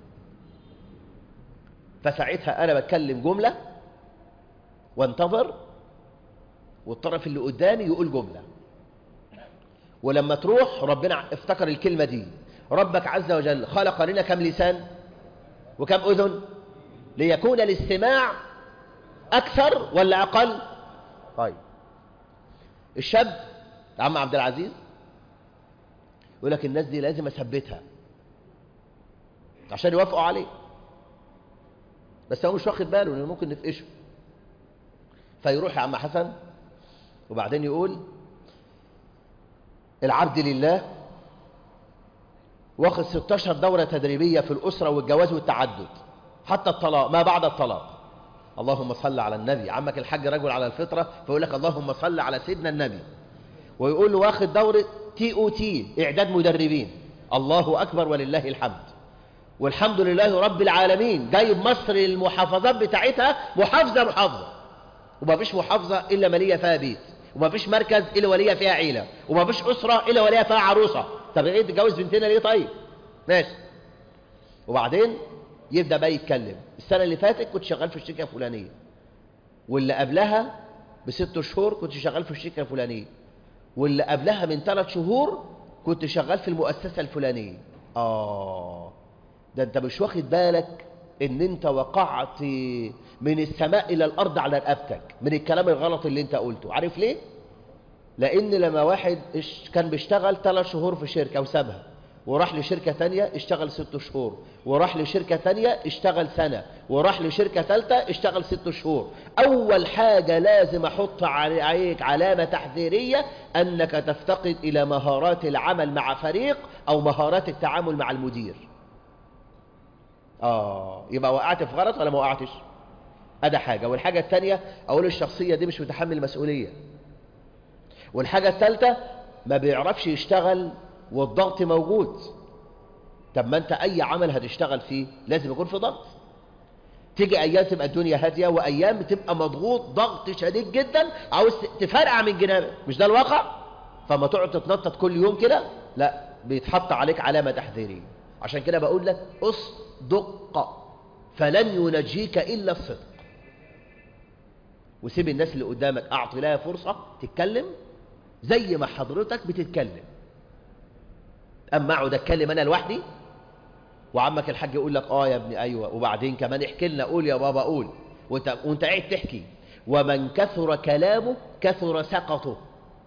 فساعتها انا بتكلم جملة وانتظر، والطرف اللي قدامي يقول جملة. ولما تروح ربنا افتكر الكلمة دي، ربك عز وجل خلق لنا كم لسان وكم أذن ليكون الاستماع أكثر ولا أقل؟ طيب الشاب عم عبد العزيز يقول لك الناس دي لازم أثبتها عشان يوافقوا عليه، بس هو مش واخد باله إنه ممكن نفقشه. فيروح يا عم حسن وبعدين يقول العبد لله واخد ستاشر دورة تدريبية في الأسرة والجواز والتعدد حتى الطلاق ما بعد الطلاق. اللهم صل على النبي. عمك الحاج رجل على الفطرة فيقول لك اللهم صل على سيدنا النبي. ويقول له واخد دورة تي او تي إعداد مدربين. الله أكبر ولله الحمد، والحمد لله رب العالمين. جايب مصر المحافظات بتاعتها محافظة محافظة، وما فيش محافظة إلا مالية فيها بيت، وما فيش مركز إلا وليها فيها عيلة، وما فيش أسرة إلا وليها فيها عروسة. طب إيه تتجوز بنتنا ليه طيب؟ ماشي. وبعدين يبدأ بقى يتكلم. السنة اللي فاتت كنت شغال في الشركة الفلانية، واللي قبلها بست شهور كنت شغال في الشركة الفلانية، واللي قبلها من ثلاث شهور كنت شغال في المؤسسة الفلانية. آه ده أنت مش واخد بالك إن أنت وقعت من السماء إلى الأرض على رقبتك من الكلام الغلط اللي أنت قلته. عارف ليه؟ لأن لما واحد كان بيشتغل ثلاث شهور في شركة وسابها وراح لشركة تانية اشتغل ست شهور، وراح لشركة تانية اشتغل سنة، وراح لشركة ثالثة اشتغل ست شهور. أول حاجة لازم أحط عليك علامة تحذيرية أنك تفتقد إلى مهارات العمل مع فريق أو مهارات التعامل مع المدير. آه يبقى وقعت في غلط ولا ما وقعتش؟ أدا حاجة. والحاجة الثانية أقول الشخصية دي مش متحمل مسؤولية. والحاجة الثالثة ما بيعرفش يشتغل والضغط موجود. طب ما أنت أي عمل هتشتغل فيه لازم يكون في ضغط. تيجي أيام تبقى الدنيا هادية وأيام تبقى مضغوط ضغط شديد جدا عاوز تفرقع من جنابك. مش ده الواقع؟ فما تقعد تتنطط كل يوم كده، لا، بيتحط عليك علامة تحذيرية. عشان كده بقول لك اصدق فلن ينجيك إلا الصدق. وسيب الناس اللي قدامك أعطي لها فرصة تتكلم زي ما حضرتك بتتكلم. أما أقعد أتكلم أنا لوحدي وعمك الحاج يقول لك آه يا ابني أيوة، وبعدين كمان احكي لنا، قول يا بابا قول، وانت, وانت قاعد تحكي. ومن كثر كلامه كثر سقطه.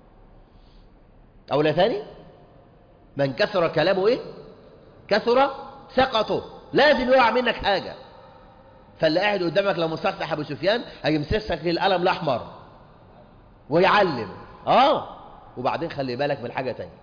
أولا ثاني، من كثر كلامه إيه؟ كثر سقطه. لازم يقع منك حاجة. فاللي قاعد قدامك لو مصحصح أبو سفيان هيمسك القلم الأحمر ويعلم. آه وبعدين خلي بالك من حاجة تانية.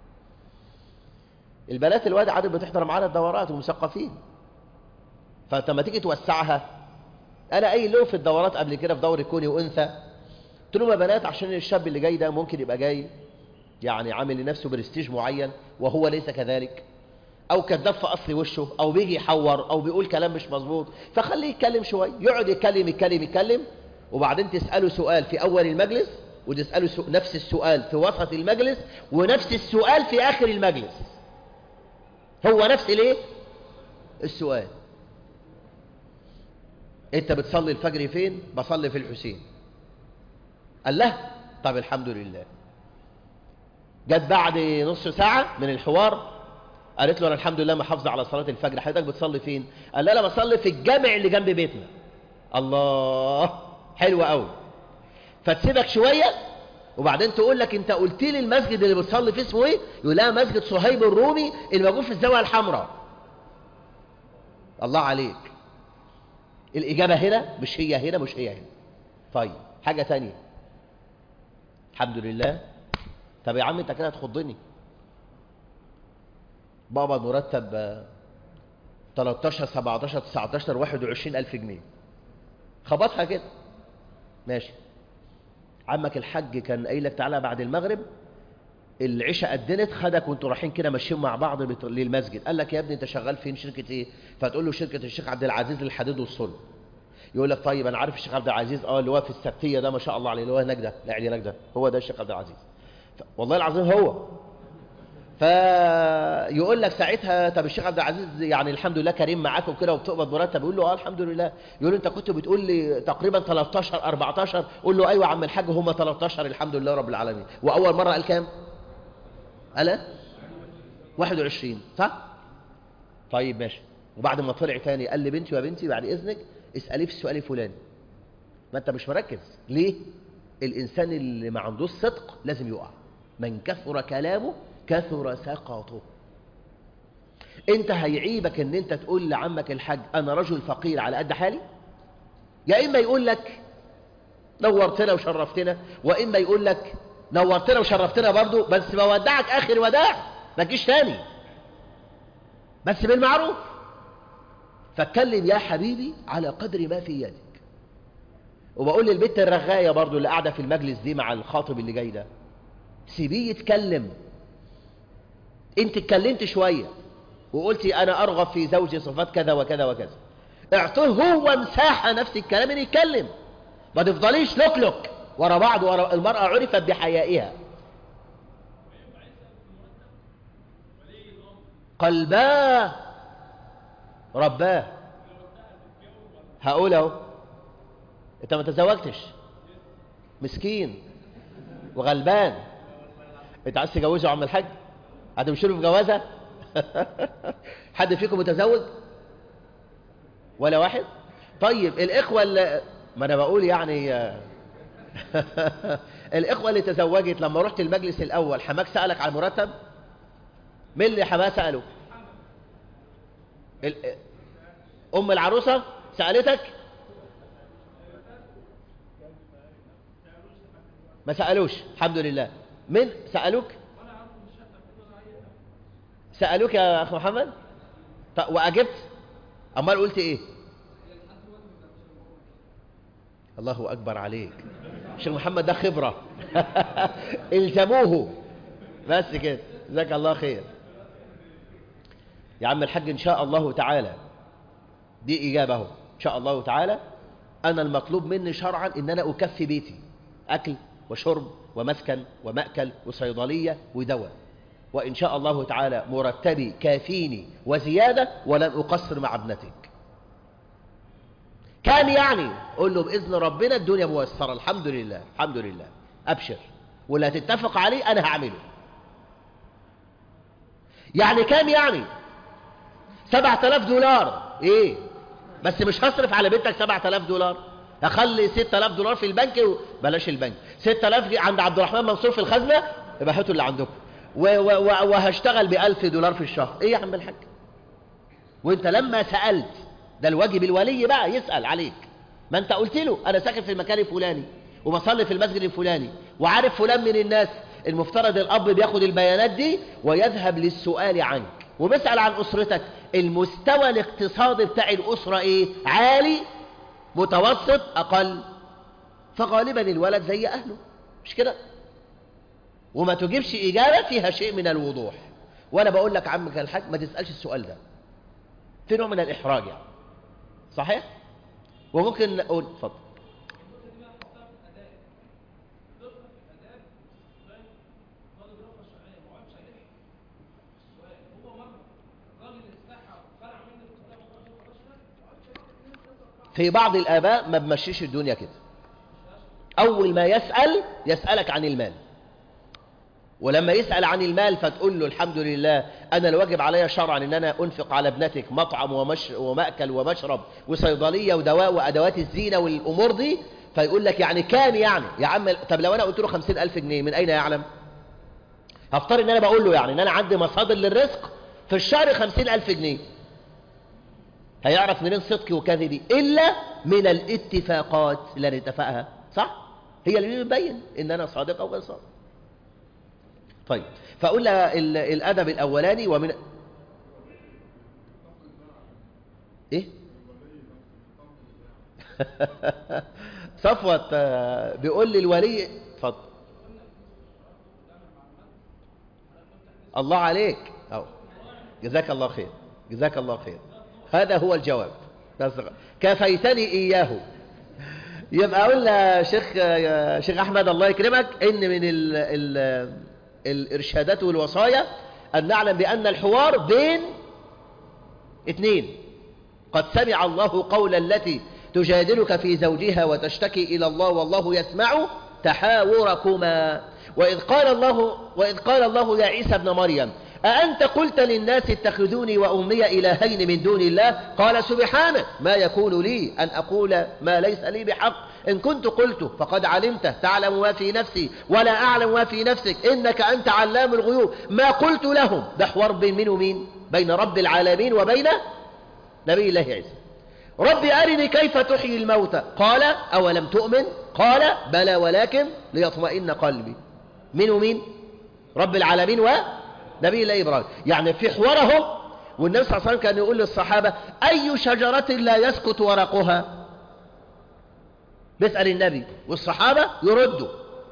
البنات الواد عادة بتحضر معانا الدورات ومثقفين، فانت لما تيجي توسعها، انا قايل له في الدورات قبل كده في دورة كوني وانثى، قلت لهم يا بنات عشان الشاب اللي جاي ده ممكن يبقى جاي يعني عامل لنفسه برستيج معين وهو ليس كذلك، او كذاب في اصل وشه، او بيجي يحور، او بيقول كلام مش مظبوط، فخليه يتكلم شويه، يقعد يتكلم يتكلم يتكلم، وبعدين تساله سؤال في اول المجلس، وتساله نفس السؤال في وسط المجلس، ونفس السؤال في اخر المجلس. هو نفس الايه؟ السؤال. انت بتصلي الفجر فين؟ بصلي في الحسين. قال له طب الحمد لله. جت بعد نص ساعة من الحوار قالت له انا الحمد لله محافظة على صلاة الفجر. حضرتك بتصلي فين؟ قال لا انا بصلي في الجامع اللي جنب بيتنا. الله، حلوة قوي. فتسيبك شوية وبعدين تقول لك انت قلت لي المسجد اللي بتصلي فيه اسمه ايه؟ يقول لها مسجد صهيب الرومي اللي موجود في الزاوية الحمراء. الله عليك. الإجابة هنا مش هي هنا مش هي هنا. طيب حاجة تانية. الحمد لله. طب يا عم انت كده هتخضني. بابا مرتب تلتاشر سبعتاشر تسعتاشر واحد وعشرين ألف جنيه. خبطها كده. ماشي. عمك الحاج كان قايل لك تعالى بعد المغرب العشاء أدنت، خدك وانتوا رايحين كده ماشيين مع بعض بت- للمسجد، قال لك يا ابني انت شغال فين، شركة ايه؟ فتقول له شركة الشيخ عبد العزيز للحديد والصلب. يقول لك طيب انا عارف الشيخ عبد العزيز، اه اللي هو في السبتية ده ما شاء الله عليه، اللي هو هناك ده، لا هناك ده، هو ده الشيخ عبد العزيز. ف... والله العظيم هو. فيقول لك ساعتها طب الشيخ عبد العزيز يعني الحمد لله كريم معاك وكده وبتقبض مرتب؟ يقول له اه الحمد لله. يقول له انت كنت بتقول لي تقريبا تلتاشر اربعتاشر، قول له ايوه يا عم الحاج هم تلتاشر الحمد لله رب العالمين. واول مره قال كام؟ قال واحد وعشرين صح؟ طيب ماشي. وبعد ما طلع تاني قال لي بنتي يا بنتي بعد اذنك اساليه في السؤال الفلاني. ما انت مش مركز ليه؟ الانسان اللي ما عندوش صدق لازم يقع. من كثر كلامه كثر سقطه. انت هيعيبك ان انت تقول لعمك الحاج انا رجل فقير على قد حالي، يا اما يقول لك نورتنا وشرفتنا، واما يقول لك نورتنا وشرفتنا برضو بس بودعك اخر وداع ما تجيش تاني، بس بالمعروف. فاتكلم يا حبيبي على قدر ما في يدك. وبقول للبت الرغايه برضو اللي قاعده في المجلس دي مع الخاطب اللي جاي ده، سيبيه يتكلم. انت اتكلمت شويه وقلتي انا ارغب في زوجي صفات كذا وكذا وكذا، اعطيه هو مساحه نفس الكلام ان يتكلم. ما تفضليش لوكلوك ورا بعض. ورا المراه عرفت بحيائها. قلباه رباه. هقول اهو، انت ما تزوجتش، مسكين وغلبان، انت عايز تجوزه يا عم الحاج؟ هتمشي له في جوازه؟ حد فيكم متزوج ولا واحد؟ طيب الاخوه اللي ما انا بقول يعني الاخوه اللي تزوجت لما رحت المجلس الاول حماك سالك على المرتب؟ مين اللي حماه ساله؟ ال... ام العروسه سالتك؟ ما سالوش الحمد لله. من سالوك؟ سالوك يا اخ محمد؟ طب واجبت؟ امال قلت ايه؟ الله اكبر عليك شيخ محمد، ده خبره. الزموه بس كده. جزاك الله خير يا عم الحاج. ان شاء الله تعالى دي اجابه ان شاء الله تعالى. انا المطلوب مني شرعا ان انا اكفي بيتي اكل وشرب ومسكن ومأكل وصيدليه ودواء، وان شاء الله تعالى مرتبي كافيني وزياده ولن اقصر مع ابنتك. كان يعني قول له باذن ربنا الدنيا ميسره الحمد لله الحمد لله، ابشر ولا تتفق عليه انا هعمله. يعني كام يعني؟ سبعة آلاف دولار. ايه بس مش هصرف على بنتك سبعة آلاف دولار، اخلي ستة آلاف دولار في البنك و... بلاش البنك، ستة آلاف عند عبد الرحمن منصور في الخزنه، يبقى هاتوا اللي عندكم و... و... و... وهشتغل بألف دولار في الشهر. ايه يا عم الحاج؟ وانت لما سألت ده الواجب الولي بقى يسأل عليك. ما انت قلت له انا ساكن في المكان الفلاني وبصلي في المسجد الفلاني وعارف فلان من الناس، المفترض الاب بياخد البيانات دي ويذهب للسؤال عنك وبيسأل عن اسرتك. المستوى الاقتصادي بتاع الاسرة ايه؟ عالي، متوسط، اقل؟ فغالبا الولد زي اهله، مش كده؟ وما تجيبش اجابة فيها شيء من الوضوح. وانا بقول لك عمك الحاج ما تسألش السؤال ده، في نوع من الاحراج يعني. صحيح؟ وممكن نقول اتفضل. في بعض الآباء ما بمشيش الدنيا كده. أول ما يسأل يسألك عن المال، ولما يسأل عن المال فتقول له الحمد لله أنا الواجب علي شرعا أن أنا أنفق على ابنتك مطعم ومش... ومأكل ومشرب وصيدلية ودواء وأدوات الزينة والأمور دي. فيقول لك يعني كام يعني يا عم؟ طب لو أنا قلت له خمسين ألف جنيه من أين يعلم؟ هفترض أن أنا بقول له يعني أن أنا عندي مصادر للرزق في الشهر خمسين ألف جنيه، هيعرف منين صدقي وكذبي؟ إلا من الاتفاقات اللي نتفقها، صح؟ هي اللي بتبين إن أنا صادق أو غير صادق. طيب فأقول لها الأدب الأولاني ومن إيه؟ صفوة بيقول لي الولي اتفضل. الله عليك. أو جزاك الله خير، جزاك الله خير، هذا هو الجواب. كفيتني إياه. يبقى أقول شيخ شيخ أحمد الله يكرمك إن من ال ال الإرشادات والوصايا أن نعلم بأن الحوار بين اثنين. قد سمع الله قول التي تجادلك في زوجها وتشتكي إلى الله والله يسمع تحاوركما. وإذ قال الله وإذ قال الله يا عيسى ابن مريم أأنت قلت للناس اتخذوني وأمي إلهين من دون الله قال سبحانك ما يكون لي أن أقول ما ليس لي بحق إن كنت قلته فقد علمته تعلم ما في نفسي ولا أعلم ما في نفسك إنك أنت علام الغيوب ما قلت لهم. ده حوار بين مين ومين؟ بين رب العالمين وبين نبي الله عيسى. رب أرني كيف تحيي الموتى قال أولم تؤمن قال بلى ولكن ليطمئن قلبي. مين ومين؟ رب العالمين ونبي الله إبراهيم. يعني في حوارهم. والنبي صلى الله عليه وسلم كان يقول للصحابة أي شجرة لا يسقط ورقها؟ بيسأل النبي والصحابة يردوا.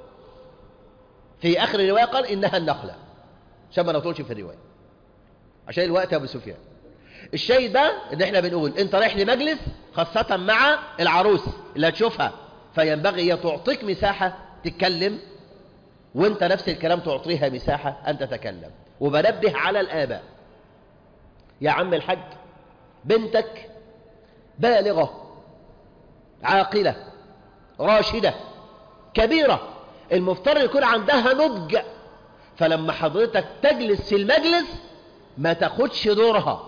في آخر الرواية قال إنها النخلة عشان ما نطولش في الرواية عشان الوقت يا أبو سفيان. الشيء ده ان احنا بنقول انت رايح لمجلس خاصة مع العروس اللي هتشوفها فينبغي هي تعطيك مساحة تتكلم وانت نفس الكلام تعطيها مساحة ان تتكلم. وبنبه على الآباء يا عم الحاج بنتك بالغة عاقلة راشدة كبيرة المفترض يكون عندها نضج فلما حضرتك تجلس في المجلس ما تاخدش دورها.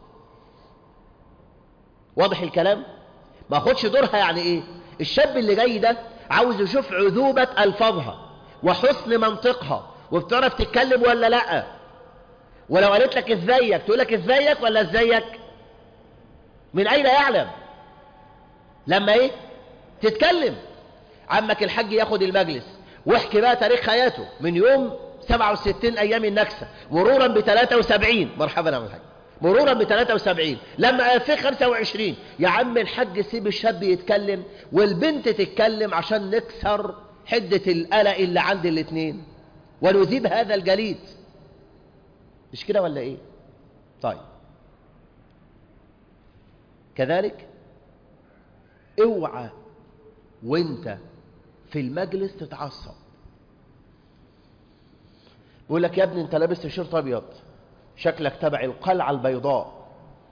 واضح الكلام؟ ما اخدش دورها. يعني ايه؟ الشاب اللي جاي ده عاوز يشوف عذوبة الفاظها وحسن منطقها وبتعرف تتكلم ولا لا. ولو قالت لك ازيك تقول لك ازيك ولا ازيك؟ من اين يعلم؟ لما ايه تتكلم. عمك الحاج ياخد المجلس واحكي بقى تاريخ حياته من يوم سبعة وستين ايام النكسة مرورا ب ثلاثة وسبعين. مرحبا يا عم الحاج. مرورا ب ثلاثة وسبعين لما في خمسة وعشرين. يا عم الحاج سيب الشاب يتكلم والبنت تتكلم عشان نكسر حدة القلق اللي عند الاثنين ونذيب هذا الجليد. مش كده ولا ايه؟ طيب كذلك اوعى وانت في المجلس تتعصب. بيقول لك يا ابني انت لابس تيشيرت ابيض شكلك تبع القلعة البيضاء.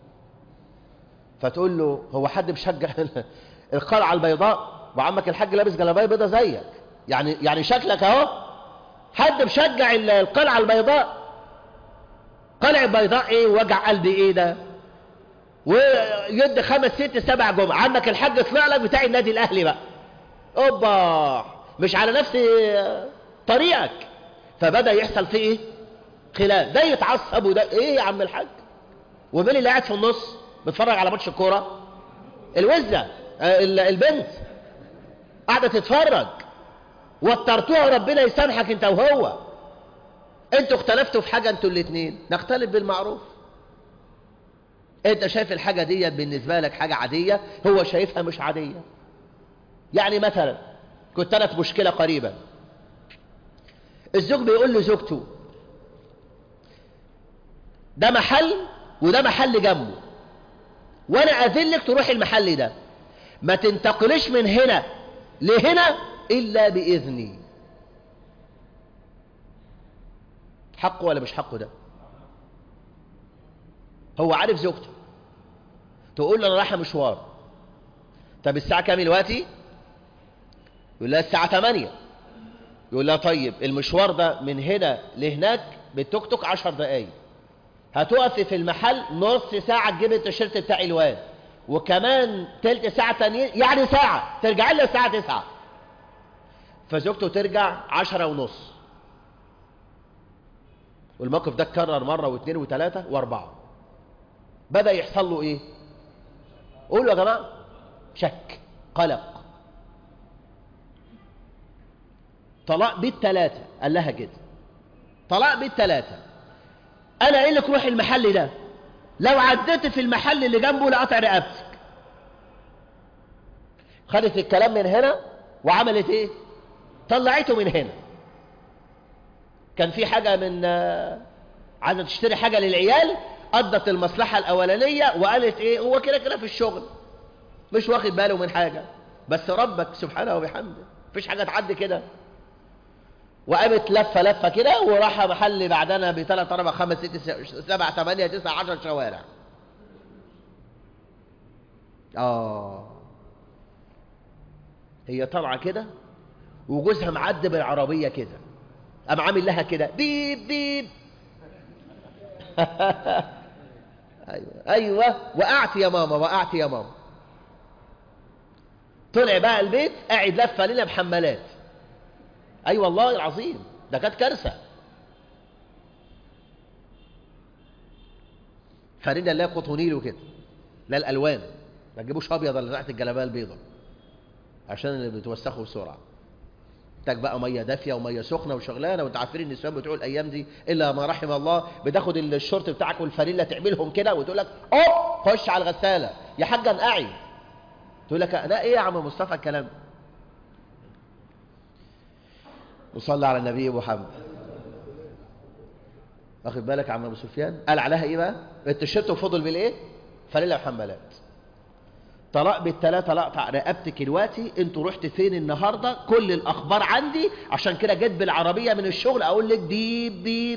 فتقول له هو حد بيشجع القلعة البيضاء وعمك الحاج لابس جلابيه بيضاء زيك؟ يعني يعني شكلك اهو حد بيشجع القلعة البيضاء؟ قلعة بيضاء ايه وجع قلبي ايه ده؟ ويد خمس ست سبع جمعة عمك الحاج طلع لك بتاع النادي الاهلي بقى اوبا مش على نفس طريقك. فبدأ يحصل فيه ايه؟ خلاف. ده يتعصب وده ايه يا عم الحاج؟ ومين اللي قاعد في النص بتفرج على ماتش الكوره؟ الوزه البنت قاعده تتفرج. وترتوها ربنا يسامحك انت وهو. انتوا اختلفتوا في حاجه انتوا الاثنين نختلف بالمعروف. انت شايف الحاجه دي بالنسبه لك حاجه عاديه هو شايفها مش عاديه. يعني مثلا كنت انا في مشكله قريبه الزوج بيقول لزوجته ده محل وده محل جنبه وانا اذلك تروح المحل ده ما تنتقلش من هنا لهنا الا باذني. حقه ولا مش حقه ده؟ هو عارف زوجته تقول له انا رايحه مشوار. طب الساعه كام دلوقتي؟ يقول لها الساعه ثمانية. يقول لها طيب المشوار ده من هنا لهناك بالتوك توك عشر دقايق. هتقفي في المحل نص ساعة تجيب التيشيرت بتاع الواد وكمان تلت ساعة تانيين يعني ساعة ترجعي لها الساعة تسعة. فزوجته ترجع عشرة ونص. والموقف ده اتكرر مرة واثنين وثلاثة واربعة. بدأ يحصل له ايه؟ قولوا يا جماعة شك قلق. طلاق بالثلاثة. قال لها كده طلاق بالثلاثة. انا قايل لك روح المحل ده لو عديت في المحل اللي جنبه لقطع رقبتك. خدت الكلام من هنا وعملت ايه؟ طلعته من هنا. كان في حاجة من عايزة تشتري حاجة للعيال، قضت المصلحة الأولانية وقالت إيه، هو كده كده في الشغل مش واخد باله من حاجة، بس ربك سبحانه وبحمده مفيش حاجة تعدي كده. وقامت لفة لفة كده وراح محل بعدنا بثلاث أربع خمس ست سبع ثمانية تسع عشر شوارع. آه هي طالعة كده وجوزها معدي بالعربية كده، قام عامل لها كده بيب بيب. أيوة أيوة وقعت يا ماما وقعت يا ماما. طلع بقى البيت قاعد لفة لنا بحمالات. أي أيوة والله العظيم ده كانت كارثة. فرينا اللي قطونيل وكده، لا الألوان ما تجيبوش أبيض اللي تحت الجلابية البيضة عشان اللي بتوسخوا بسرعة. محتاج بقى ميه دافيه وميه سخنه وشغلانه. وانتوا عارفين النسوان بتوع الايام دي الا ما رحم الله، بتاخد الشورت بتاعك والفانيلا تعملهم كده وتقول لك اوب خش على الغساله يا حاجه انقعي. تقول لك لا ايه يا عم مصطفى الكلام ده. وصلى على النبي محمد. واخد بالك يا عم ابو سفيان؟ قال عليها ايه بقى؟ التيشيرت وفضل بالايه؟ فانيلا وحمالات. طلاق بالثلاثة لقطع رقبتك دلوقتي، انتوا رحت فين النهارده؟ كل الاخبار عندي، عشان كده جيت بالعربيه من الشغل اقول لك ديب ديب.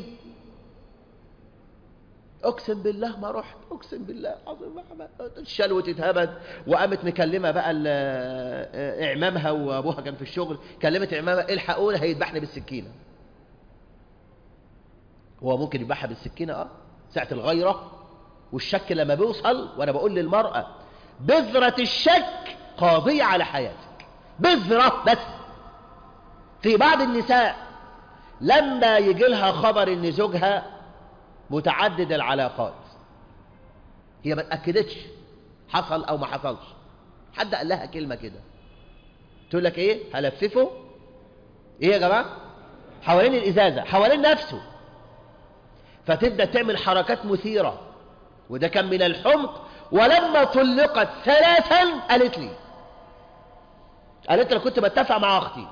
اقسم بالله ما رحت، اقسم بالله العظيم ما عملت. الشلوه اتهبد. وقامت مكلمه بقى اعمامها وابوها كان في الشغل، كلمت اعمامها الحقونا هيذبحني بالسكينه. هو ممكن يذبحها بالسكينه اه ساعه الغيره والشك لما بيوصل. وانا بقول للمراه بذرة الشك قاضية على حياتك، بذرة بس. في بعض النساء لما يجي لها خبر ان زوجها متعدد العلاقات، هي ما اتأكدتش حصل او ما حصلش، حد قال لها كلمة كده، تقول لك ايه هلففه ايه يا جماعة حوالين الازازة حوالين نفسه، فتبدأ تعمل حركات مثيرة. وده كان من الحمق. ولما طلقت ثلاثا قالت لي قالت لي كنت بتفق مع اختي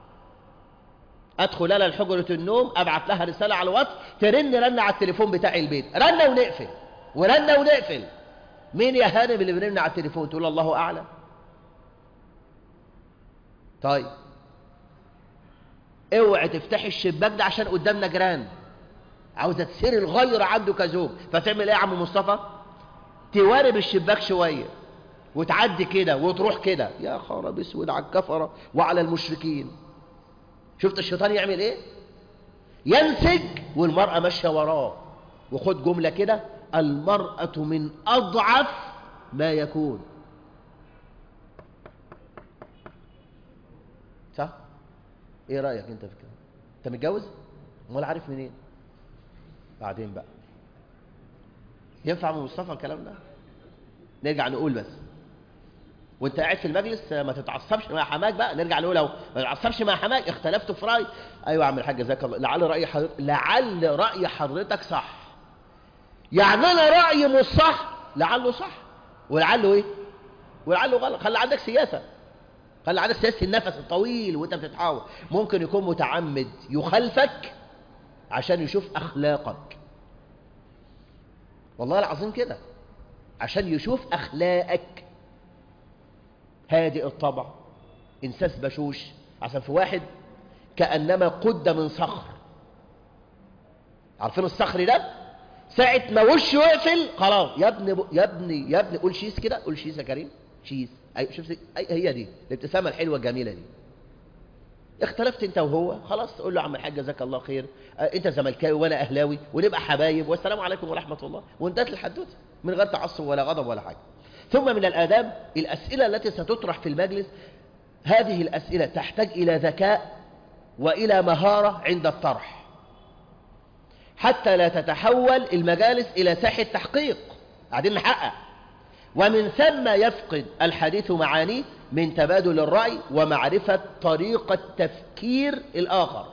ادخل انا لحجرة النوم، ابعت لها رسالة على الواتس، ترن رن على التليفون بتاع البيت، رن ونقفل ورن ونقفل. مين يا هانم اللي بيرن على التليفون؟ تقول الله اعلم. طيب اوعي تفتحي الشباك ده عشان قدامنا جيران. عاوزه تسير الغير عنده كزوج، فتعمل ايه يا عم مصطفى؟ توارب الشباك شويه وتعدي كده وتروح كده. يا خراب اسود على الكفره وعلى المشركين. شفت الشيطان يعمل ايه؟ ينسج والمراه ماشيه وراه. وخد جمله كده، المراه من اضعف ما يكون. صح؟ ايه رايك انت في كده؟ انت متجوز؟ امال عارف منين؟ بعدين بقى ينفع من مصطفى الكلام ده؟ نرجع نقول بس وانت قاعد في المجلس ما تتعصبش مع حماك بقى. نرجع نقول لو ما تتعصبش مع حماك، اختلفتوا في راي. ايوه يا عم الحاج جزاك الله، لعل راي حضرتك لعل راي حضرتك صح، يعني انا رايي مش صح، لعله صح ولعله ايه ولعله غلط. خلي عندك سياسه، خلي عندك سياسه النفس الطويل وانت بتتحاور. ممكن يكون متعمد يخالفك عشان يشوف اخلاقك، والله العظيم كده، عشان يشوف اخلاقك. هادئ الطبع، انساس بشوش. عشان في واحد كأنما قد من صخر. عارفين الصخر ده ساعة ما وشه يقفل خلاص. يا ابني ب... يا ابني يا ابني قول شيس كده، قول شيس يا كريم، شيس. أي شوف أي هي دي الابتسامة الحلوة الجميلة دي. اختلفت انت وهو خلاص تقول له يا عم الحاج جزاك الله خير، انت زملكاوي وانا اهلاوي ونبقى حبايب والسلام عليكم ورحمه الله، وانتهت الحدوته من غير تعصب ولا غضب ولا حاجه. ثم من الآداب الأسئلة التي ستطرح في المجلس. هذه الأسئلة تحتاج إلى ذكاء وإلى مهارة عند الطرح حتى لا تتحول المجالس إلى ساحة تحقيق قاعدين نحقق. ومن ثم يفقد الحديث معانيه من تبادل الرأي ومعرفة طريقة تفكير الآخر.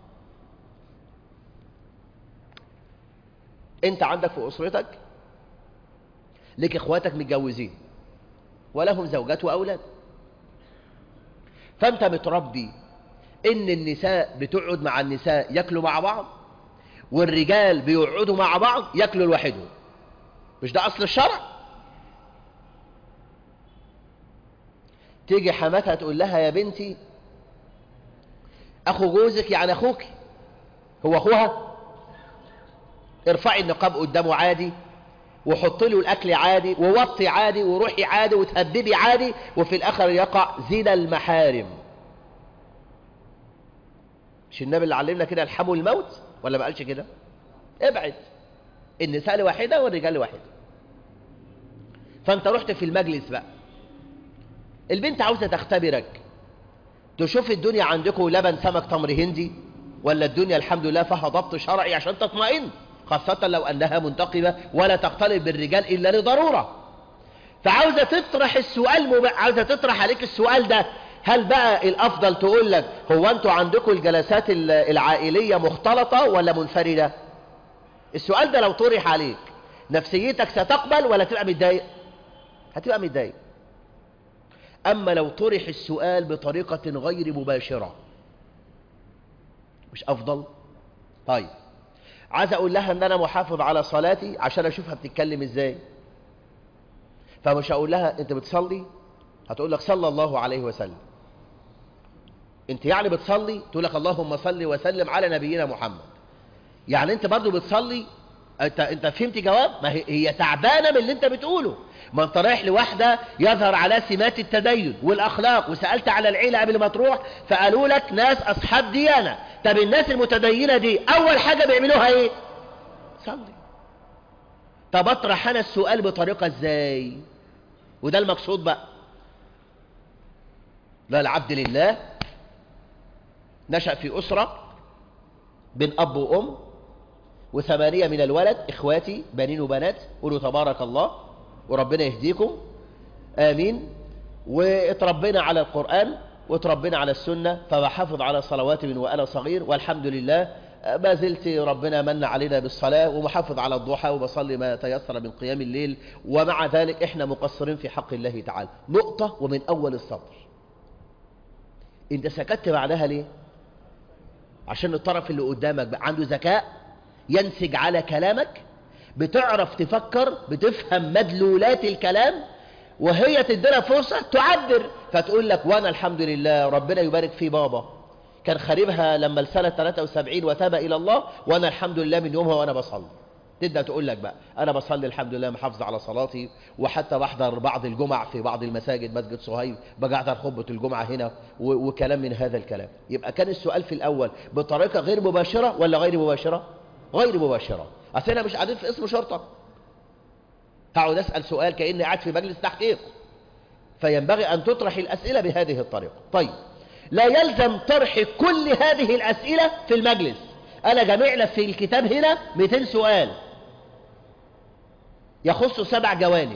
أنت عندك في أسرتك لك إخواتك متجوزين ولهم زوجات وأولاد، فأنت متربي إن النساء بتقعد مع النساء يأكلوا مع بعض، والرجال بيقعدوا مع بعض ياكلوا لوحدهم. مش ده أصل الشرع؟ تيجي حماتها تقول لها يا بنتي أخو جوزك يعني أخوك، هو أخوها؟ ارفعي النقاب قدامه عادي، وحط له الأكل عادي، ووطي عادي، وروحي عادي، وتهببي عادي، وفي الآخر يقع زنا المحارم. مش النبي اللي علمنا كده الحموا الموت ولا ما قالش كده؟ ابعد، النساء لواحدة والرجال لواحدة. فانت رحت في المجلس بقى، البنت عاوزة تختبرك، تشوف الدنيا عندكم لبن سمك تمر هندي، ولا الدنيا الحمد لله فيها ضبط شرعي عشان تطمئن، خاصة لو أنها منتقبة ولا تختلط بالرجال إلا لضرورة. فعاوزة تطرح السؤال مب... عاوزة تطرح عليك السؤال ده، هل بقى الأفضل تقول لك هو أنتوا عندكم الجلسات العائلية مختلطة ولا منفردة؟ السؤال ده لو طرح عليك نفسيتك ستقبل ولا تبقى متضايق؟ هتبقى متضايق. أما لو طرح السؤال بطريقة غير مباشرة مش أفضل؟ طيب عايز أقول لها أن أنا محافظ على صلاتي عشان أشوفها بتتكلم إزاي، فمش هقول لها أنت بتصلي؟ هتقول لك صلى الله عليه وسلم. أنت يعني بتصلي؟ تقول لك اللهم صل وسلم على نبينا محمد. يعني أنت برضو بتصلي؟ أنت, انت فهمت جواب؟ ما هي, هي تعبانة من اللي أنت بتقوله. ما أنت رايح لوحدة يظهر على سمات التدين والأخلاق، وسألت على العيلة قبل ما تروح فقالوا لك ناس أصحاب ديانة. طب الناس المتدينة دي أول حاجة بيعملوها إيه؟ صلي. طب أطرح أنا السؤال بطريقة إزاي؟ وده المقصود بقى. لا العبد لله نشأ في أسرة بين أب وأم وثمانية من الولد، إخواتي بنين وبنات، قولوا تبارك الله وربنا يهديكم آمين. واتربينا على القرآن واتربينا على السنة، فبحافظ على صلواتي من وأنا صغير، والحمد لله ما زلت ربنا من علينا بالصلاة، ومحافظ على الضحى وبصلي ما تيسر من قيام الليل، ومع ذلك احنا مقصرين في حق الله تعالى. نقطة ومن أول السطر. انت سكت بعدها ليه؟ عشان الطرف اللي قدامك بقى عنده ذكاء ينسج على كلامك، بتعرف تفكر، بتفهم مدلولات الكلام، وهي تدينا فرصة تعبر، فتقول لك وانا الحمد لله ربنا يبارك في بابا كان خريبها لما السنة ثلاثة وسبعين وتاب إلى الله، وانا الحمد لله من يومها وانا بصلي. تبدأ تقول لك بقى انا بصلي الحمد لله، محافظ على صلاتي، وحتى بحضر بعض الجمع في بعض المساجد، مسجد صهيب بقعد خطبة الجمعة هنا وكلام من هذا الكلام. يبقى كان السؤال في الأول بطريقة غير مباشرة ولا غير مباشرة؟ غير مباشرة. أصل أنا مش قاعدين في اسم شرطة هقعد أسأل سؤال كأني قاعد في مجلس تحقيق، فينبغي أن تطرح الأسئلة بهذه الطريقة. طيب لا يلزم طرح كل هذه الأسئلة في المجلس. أنا جمع لك في الكتاب هنا مئتين سؤال يخص سبع جوانب.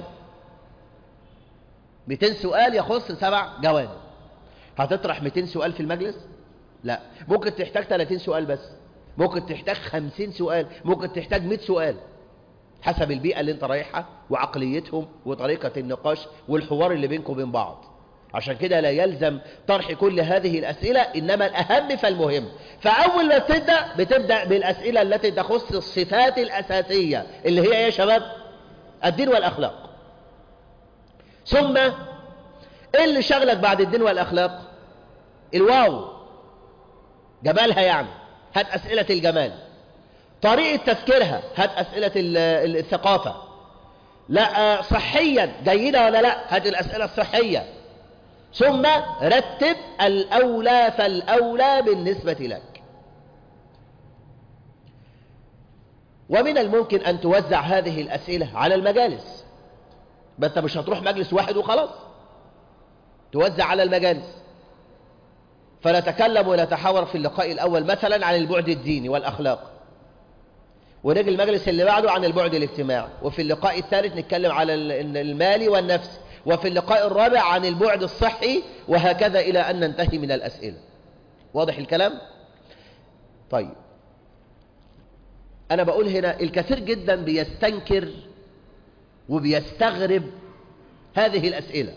مئتين سؤال يخص سبع جوانب. هتطرح مئتين سؤال في المجلس؟ لا. ممكن تحتاج ثلاثين سؤال بس، ممكن تحتاج خمسين سؤال، ممكن تحتاج مئة سؤال، حسب البيئة اللي انت رايحها وعقليتهم وطريقة النقاش والحوار اللي بينكم وبين بعض. عشان كده لا يلزم طرح كل هذه الأسئلة، إنما الأهم فالمهم. فأول ما تبدأ بتبدأ بالأسئلة التي تخص الصفات الأساسية اللي هي يا شباب الدين والأخلاق. ثم إيه اللي شغلك بعد الدين والأخلاق؟ الواو، جمالها يعني، هات أسئلة الجمال. طريقة تفكيرها، هات أسئلة الثقافة. لا صحيا جيدة ولا لا، هات الأسئلة الصحية. ثم رتب الأولى فالأولى بالنسبة لك. ومن الممكن أن توزع هذه الأسئلة على المجالس، بس أنت مش هتروح مجلس واحد وخلاص، توزع على المجالس. فنتكلم ونتحاور في اللقاء الأول مثلا عن البعد الديني والأخلاق، ونجي المجلس اللي بعده عن البعد الاجتماعي، وفي اللقاء الثالث نتكلم على المالي والنفسي، وفي اللقاء الرابع عن البعد الصحي، وهكذا إلى أن ننتهي من الأسئلة. واضح الكلام؟ طيب أنا بقول هنا الكثير جدا بيستنكر وبيستغرب هذه الأسئلة.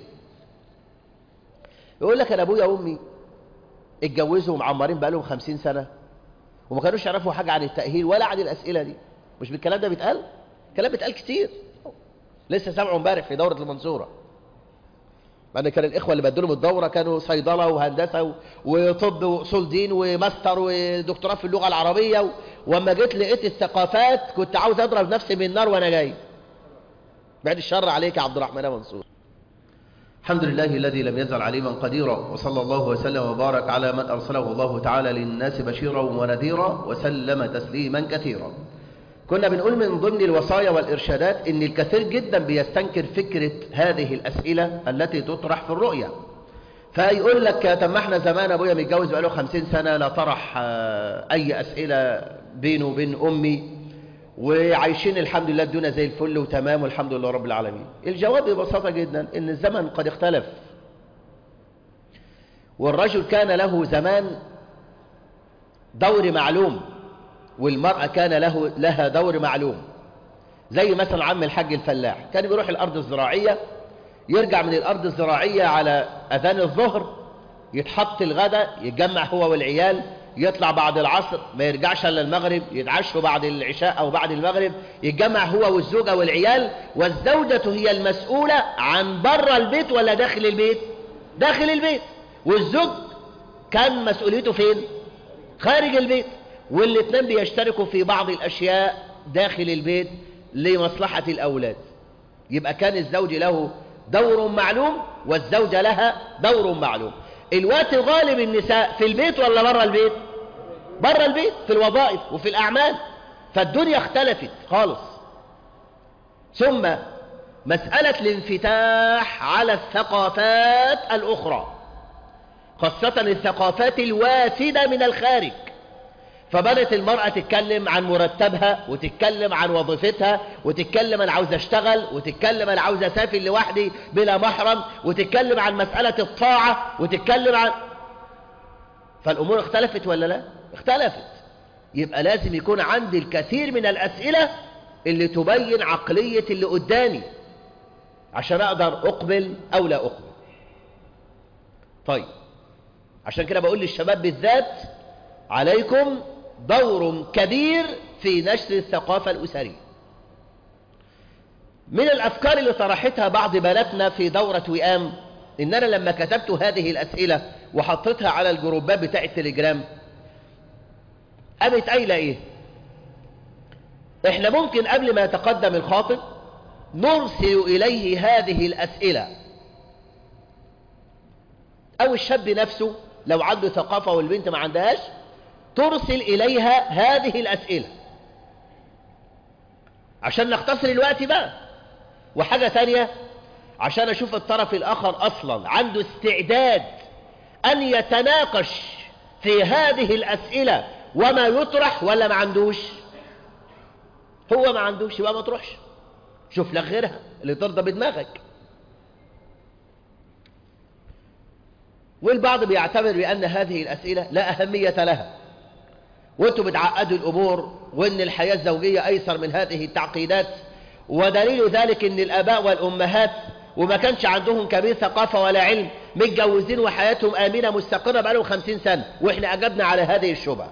يقول لك أنا أبويا وأمي اتجوزوا ومعمرين بقالهم خمسين سنة، وما كانوش يعرفوا حاجة عن التأهيل ولا عن الأسئلة دي. مش بالكلام ده بيتقال؟ كلام بيتقال كتير، لسه سامعه امبارح في دورة المنصورة. لأن كان الإخوة اللي بدلهم الدورة كانوا صيدلة وهندسة وطب وأصول دين وماستر ودكتوراه في اللغة العربية و... وأما جيت لقيت الثقافات كنت عاوز أضرب نفسي من النار وأنا جاي. بعد الشر عليك يا عبد الرحمن يا منصور. الحمد لله الذي لم يزل عليما قديرا، وصلى الله وسلم وبارك على من أرسله الله تعالى للناس بشيرا ونذيرا وسلم تسليما كثيرا. كنا بنقول من ضمن الوصايا والإرشادات إن الكثير جدا بيستنكر فكرة هذه الأسئلة التي تطرح في الرؤيا. فيقول لك طب ما احنا زمان أبويا متجوز بقاله خمسين سنة لا طرح أي أسئلة بينه وبين أمي، وعايشين الحمد لله الدنيا زي الفل وتمام والحمد لله رب العالمين. الجواب ببساطة جدا إن الزمن قد اختلف، والرجل كان له زمان دور معلوم، والمرأة كان له لها دور معلوم. زي مثلا عم الحاج الفلاح كان بيروح الأرض الزراعية، يرجع من الأرض الزراعية على أذان الظهر، يتحط الغداء، يتجمع هو والعيال، يطلع بعد العصر، ما يرجعش الا المغرب، يتعشوا بعد العشاء أو بعد المغرب، يتجمع هو والزوجة والعيال، والزوجة هي المسؤولة عن بره البيت ولا داخل البيت؟ داخل البيت. والزوج كان مسؤوليته فين؟ خارج البيت. والاثنين بيشتركوا في بعض الأشياء داخل البيت لمصلحة الأولاد. يبقى كان الزوج له دور معلوم والزوجة لها دور معلوم. الوقت غالب النساء في البيت ولا بره البيت؟ بره البيت، في الوظائف وفي الأعمال. فالدنيا اختلفت خالص. ثم مسألة الانفتاح على الثقافات الأخرى، خاصة الثقافات الوافدة من الخارج. فبدت المرأة تتكلم عن مرتبها، وتتكلم عن وظيفتها، وتتكلم أنا عاوز أشتغل، وتتكلم أنا عاوز أسافر لوحدي بلا محرم، وتتكلم عن مسألة الطاعة، وتتكلم عن... فالأمور اختلفت ولا لا؟ اختلفت. يبقى لازم يكون عندي الكثير من الأسئلة اللي تبين عقلية اللي قدامي عشان أقدر أقبل أو لا أقبل. طيب، عشان كده بقول للشباب بالذات عليكم دور كبير في نشر الثقافة الأسرية. من الأفكار اللي طرحتها بعض بناتنا في دورة وئام، إن أنا لما كتبت هذه الأسئلة وحطيتها على الجروبات بتاع التليجرام، قامت قايلة إيه؟ إحنا ممكن قبل ما يتقدم الخاطب نرسل إليه هذه الأسئلة، أو الشاب نفسه لو عنده ثقافة والبنت ما عندهاش ترسل إليها هذه الأسئلة عشان نختصر الوقت بقى. وحاجة ثانية، عشان أشوف الطرف الآخر أصلا عنده استعداد أن يتناقش في هذه الأسئلة وما يطرح ولا ما عندوش. هو ما عندوش يبقى ما تروحش، شوف لك غيرها اللي ترضى بدماغك. والبعض بيعتبر بأن هذه الأسئلة لا أهمية لها، وانتم بتعقدوا الأمور، وأن الحياة الزوجية أيسر من هذه التعقيدات. ودليل ذلك أن الآباء والأمهات وما كانش عندهم كبير ثقافة ولا علم، متجوزين وحياتهم آمنة مستقرة بقالهم خمسين سنة، وإحنا أجبنا على هذه الشبهة.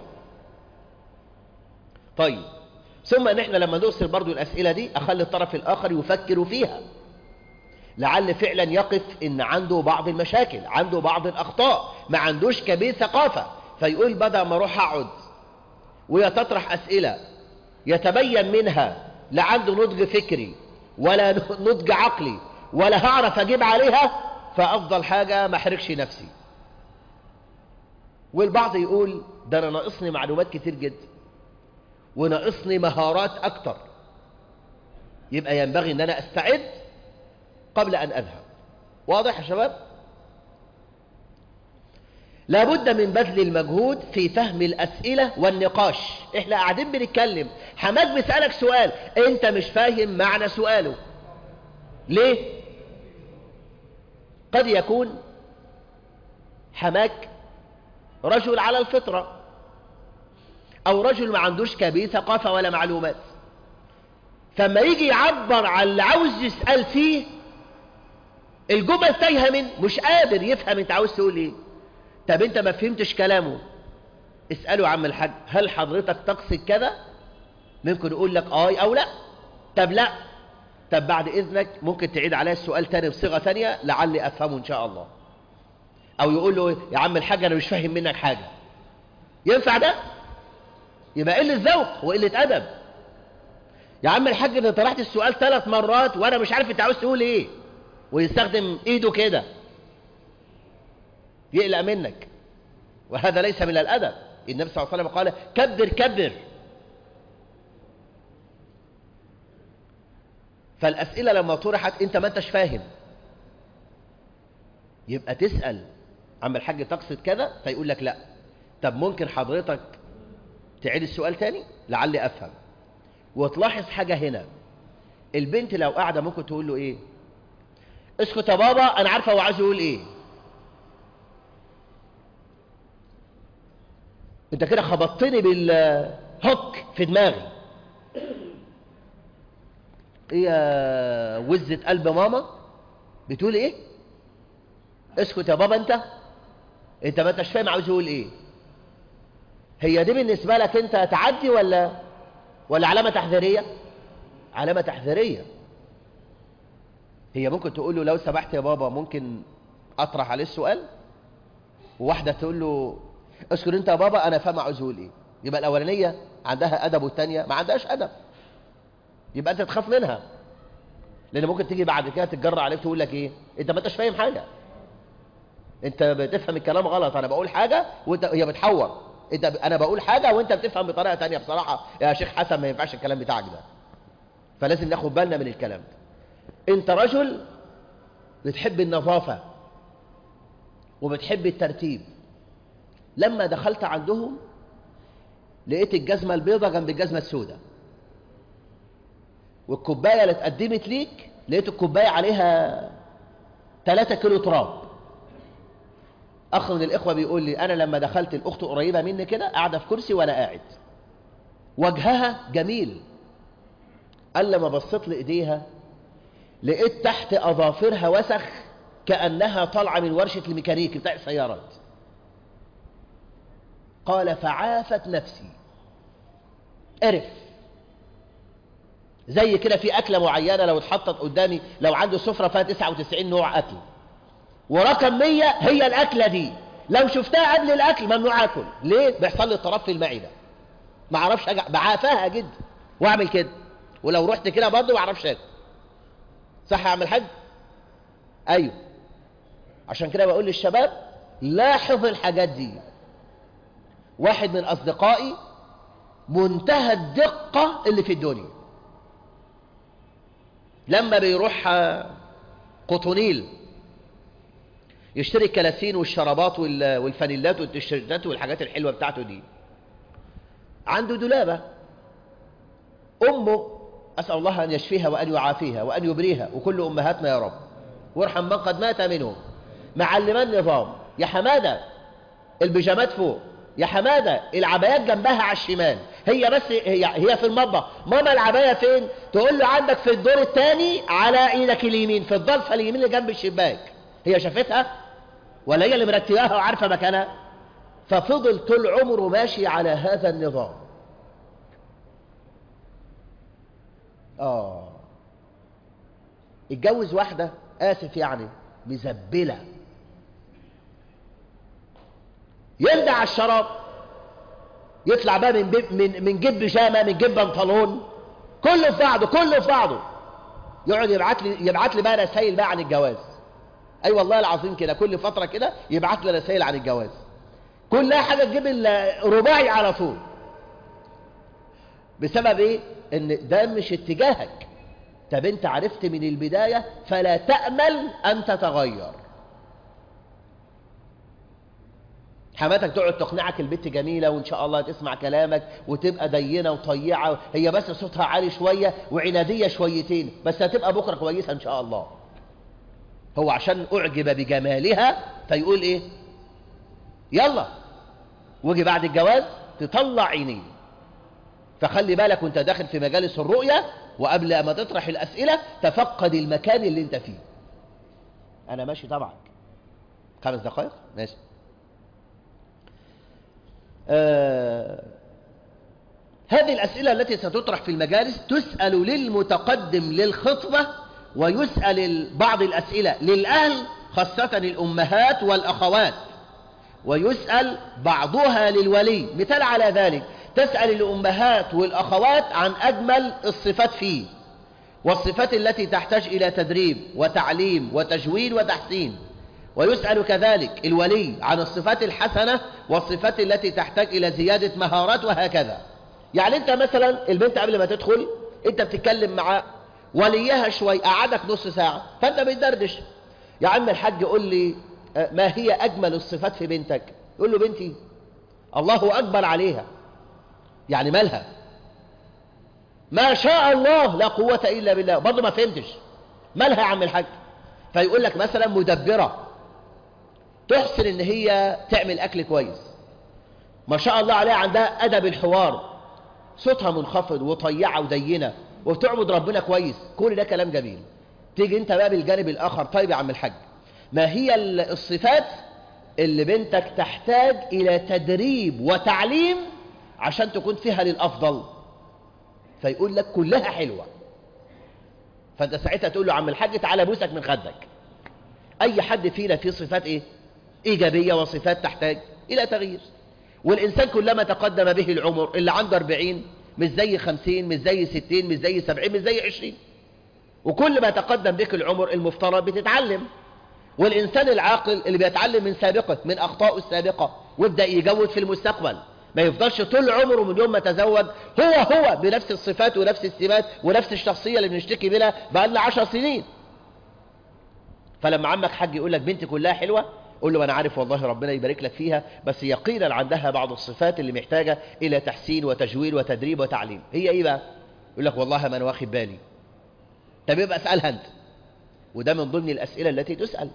طيب، ثم نحن لما نرسل برضو الأسئلة دي أخلي الطرف الآخر يفكر فيها، لعل فعلا يقف إن عنده بعض المشاكل، عنده بعض الأخطاء، ما عندوش كبير ثقافة، فيقول بدل ما أروح أقعد وهي تطرح أسئلة يتبين منها لا عنده نضج فكري ولا نضج عقلي ولا هعرف أجيب عليها، فأفضل حاجة ما احرجش نفسي. والبعض يقول ده أنا ناقصني معلومات كتير جدا وناقصني مهارات أكتر، يبقى ينبغي أن أنا أستعد قبل أن أذهب. واضح يا شباب؟ لابد من بذل المجهود في فهم الأسئلة والنقاش. احنا قاعدين بنتكلم، حماك بيسألك سؤال انت مش فاهم معنى سؤاله ليه؟ قد يكون حماك رجل على الفطرة، او رجل ما عندوش كبير ثقافة ولا معلومات، فما يجي يعبر عن اللي عاوز يسأل فيه الجمل تايهة منه، مش قادر يفهم انت عاوز تقول ايه. طب انت ما فهمتش كلامه، اسأله يا عم الحاج هل حضرتك تقصد كذا؟ ممكن يقول لك آي أو لا. طب لا، طب بعد إذنك ممكن تعيد عليا السؤال تاني بصيغة تانية لعلي أفهمه إن شاء الله. أو يقول له يا عم الحاج أنا مش فاهم منك حاجة. ينفع ده؟ يبقى قلة ذوق وقلة أدب. يا عم الحاج أنت طرحت السؤال ثلاث مرات وأنا مش عارف أنت عاوز تقول إيه، ويستخدم إيده كده يقلق منك، وهذا ليس من الأدب. النبي صلى الله عليه وسلم قال كبر كبر. فالأسئلة لما طرحت أنت ما أنتش فاهم، يبقى تسأل عم الحاج تقصد كذا، فيقول لك لا. طب ممكن حضرتك تعيد السؤال تاني لعلي أفهم. وتلاحظ حاجة هنا، البنت لو قاعدة ممكن تقول له إيه؟ اسكت يا بابا أنا عارفة هو عايز يقول إيه. أنت كده خبطتني بالهوك في دماغي. إيه يا وزة قلب ماما؟ بتقول إيه؟ اسكت يا بابا أنت. أنت ما أنتش فاهم عاوز يقول إيه. هي دي بالنسبة لك أنت تعدي ولا ولا علامة تحذيرية؟ علامة تحذيرية. هي ممكن تقول له لو سمحت يا بابا ممكن أطرح عليه السؤال، وواحدة تقول له اسكت أنت يا بابا أنا فاهم عاوز يقول إيه. يبقى الأولانية عندها أدب والثانية ما عندهاش أدب، يبقى أنت تخاف منها، لأن ممكن تيجي بعد كده تتجرأ عليك تقول لك إيه؟ أنت ما أنتش فاهم حاجة، أنت بتفهم الكلام غلط. أنا بقول حاجة وأنت هي بتحور. انت انا بقول حاجه وانت بتفهم بطريقه تانية. بصراحه يا شيخ حسن ما ينفعش الكلام بتاعك ده. فلازم ناخد بالنا من الكلام ده. انت رجل بتحب النظافه وبتحب الترتيب. لما دخلت عندهم لقيت الجزمه البيضاء جنب الجزمه السوداء، والكوبايه اللي اتقدمت ليك لقيت الكوبايه عليها ثلاثة كيلو تراب. أخ من الإخوة بيقول لي أنا لما دخلت الأخت قريبة مني كده قاعدة في كرسي وأنا قاعد، وجهها جميل. قال لما بصيت لإيديها لقيت تحت أظافرها وسخ كأنها طالعة من ورشة الميكانيكي بتاع السيارات. قال فعافت نفسي. قرف زي كده في أكلة معينة لو اتحطت قدامي، لو عنده سفرة فيها تسعة وتسعين نوع أكل ورقم مية هي الأكلة دي، لو شفتها قبل الأكل ممنوع أكل. ليه؟ بيحصل لي اضطراب في المعدة، ما اعرفش أجع... بعافاها جدا واعمل كده، ولو رحت كده برضه ما اعرفش اكل. صح يا عم الحاج؟ ايوه. عشان كده بقول للشباب لاحظ الحاجات دي. واحد من اصدقائي منتهى الدقة اللي في الدنيا، لما بيروح قطنيل يشتري الكلاسين والشرابات والفانيلات والتيشيرتات والحاجات الحلوة بتاعته دي، عنده دولابة. أمه أسأل الله أن يشفيها وأن يعافيها وأن يبريها وكل أمهاتنا يا رب، وارحم من قد مات منهم. معلمة النظام يا حمادة البيجامات فوق، يا حمادة العبايات جنبها على الشمال. هي بس هي, هي في المطبخ، ماما العباية فين؟ تقول له عندك في الدور الثاني على ايدك اليمين في الضلفة اليمين اللي جنب الشباك. هي شافتها ولا هي اللي مرتباها وعارفة مكانها؟ ففضل طول عمره ماشي على هذا النظام. آه اتجوز واحدة آسف يعني مزبلة، يندع على الشراب، يطلع بقى من من من جيب بيجامه، من جيب بنطلون، كله في بعضه كله في بعضه. يقعد يبعت لي يبعت لي بقى رسائل بقى عن الجواز. اي أيوة والله العظيم كده كل فتره كده يبعت لي رسائل عن الجواز، كلها حاجه تجيب الرباعي على طول. بسبب ايه؟ ان ده مش اتجاهك. طب انت عرفت من البدايه فلا تامل ان تتغير. حماتك تقعد تقنعك البت جميلة وإن شاء الله تسمع كلامك وتبقى دينة وطيعة، هي بس صوتها عالي شوية وعنادية شويتين، بس هتبقى بكرة كويسة إن شاء الله. هو عشان أعجب بجمالها فيقول إيه؟ يلا، وجي بعد الجواز تطلع عينيه. فخلي بالك وانت داخل في مجالس الرؤية وقبل ما تطرح الأسئلة تفقد المكان اللي انت فيه. أنا ماشي طبعا خمس دقائق ماشي. آه هذه الأسئلة التي ستطرح في المجالس تسأل للمتقدم للخطبة، ويسأل بعض الأسئلة للأهل خاصة الأمهات والأخوات، ويسأل بعضها للولي. مثال على ذلك تسأل الأمهات والأخوات عن أجمل الصفات فيه، والصفات التي تحتاج إلى تدريب وتعليم وتجويد وتحسين. ويسأل كذلك الولي عن الصفات الحسنة والصفات التي تحتاج إلى زيادة مهارات، وهكذا. يعني أنت مثلا البنت قبل ما تدخل أنت بتتكلم مع وليها شوي، قعدك نص ساعة فأنت بتدردش، يا عم الحاج قول لي ما هي أجمل الصفات في بنتك؟ يقول له بنتي الله أكبر عليها، يعني مالها؟ ما شاء الله لا قوة إلا بالله، برضه ما فهمتش مالها يا عم الحاج. فيقول لك مثلا مدبرة، تحسن ان هي تعمل اكل كويس، ما شاء الله عليها عندها ادب الحوار، صوتها منخفض وطيعة ودينة وبتعبد ربنا كويس. كل ده كلام جميل. تيجي انت بقى بالجانب الاخر، طيب يا عم الحاج ما هي الصفات اللي بنتك تحتاج الى تدريب وتعليم عشان تكون فيها للافضل؟ فيقول لك كلها حلوة. فانت ساعتها تقول له عم الحاج تعالى بوسك من خدك. اي حد فينا فيه صفات ايه ايجابية وصفات تحتاج الى تغيير. والانسان كلما تقدم به العمر، اللي عنده أربعين مش زي خمسين، مش زي ستين، مش زي سبعين، مش زي عشرين. وكل ما تقدم بك العمر المفترض بتتعلم. والانسان العاقل اللي بيتعلم من سابقه، من اخطائه السابقة، ويبدأ يجود في المستقبل، ما يفضلش طول عمره من يوم ما تزوج هو هو بنفس الصفات ونفس السمات ونفس الشخصية اللي بنشتكي منها بقالنا عشر سنين. فلما عمك حاج يقول لك بنتي كلها حلوة، قول له انا عارف والله ربنا يبارك لك فيها، بس يقينا عندها بعض الصفات اللي محتاجة الى تحسين وتجويد وتدريب وتعليم. هي ايه بقى؟ يقول لك والله ما انا واخد بالي. طب يبقى اسألها انت. وده من ضمن الاسئلة التي تسأل.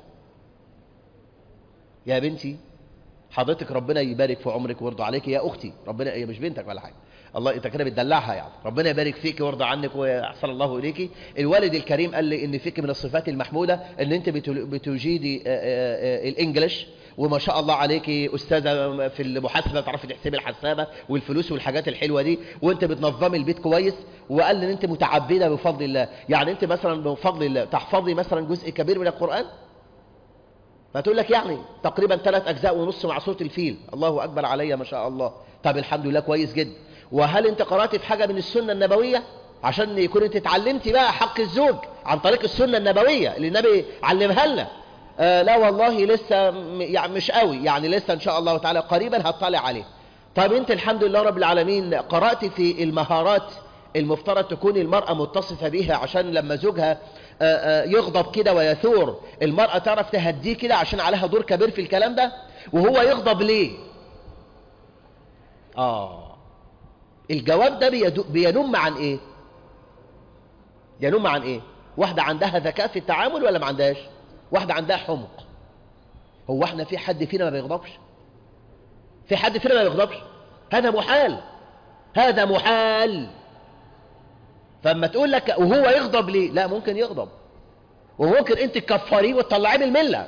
يا بنتي حضرتك ربنا يبارك في عمرك ويرضى عليك يا اختي، ربنا هي مش بنتك ولا حاجه، الله انت كده بتدلعها يعني، ربنا يبارك فيك ويرضى عنك واحسن الله اليك. الوالد الكريم قال لي ان فيك من الصفات المحموده ان انت بتجيدي الانجليش، وما شاء الله عليكي استاذه في المحاسبه، تعرفي تحسبي الحسابه والفلوس والحاجات الحلوه دي، وانت بتنظمي البيت كويس. وقال لي ان انت متعبده بفضل الله، يعني انت مثلا بفضل الله تحفظي مثلا جزء كبير من القران. فتقول لك يعني تقريبا ثلاث أجزاء ونص مع صوت الفيل، الله أكبر عليا ما شاء الله. طب الحمد لله كويس جدا. وهل أنت قرأت في حاجة من السنة النبوية عشان يكون أنت اتعلمتي بقى حق الزوج عن طريق السنة النبوية اللي النبي علمها لنا؟ آه لا والله لسه يعني مش قوي، يعني لسه إن شاء الله تعالى قريبا هتطلع عليه. طب أنت الحمد لله رب العالمين قرأت في المهارات المفترض تكون المرأة متصفة بها عشان لما زوجها يغضب كده ويثور المرأة تعرف تهديه كده عشان عليها دور كبير في الكلام ده؟ وهو يغضب ليه؟ آه الجواب ده بينم عن إيه؟ ينم عن إيه؟ واحدة عندها ذكاء في التعامل ولا ما عندهاش؟ واحدة عندها حمق. هو احنا في حد فينا ما بيغضبش؟ في حد فينا ما بيغضبش؟ هذا محال، هذا محال. فاما تقول لك وهو يغضب ليه؟ لا ممكن يغضب، وممكن انت تكفريه وتطلعيه من المله.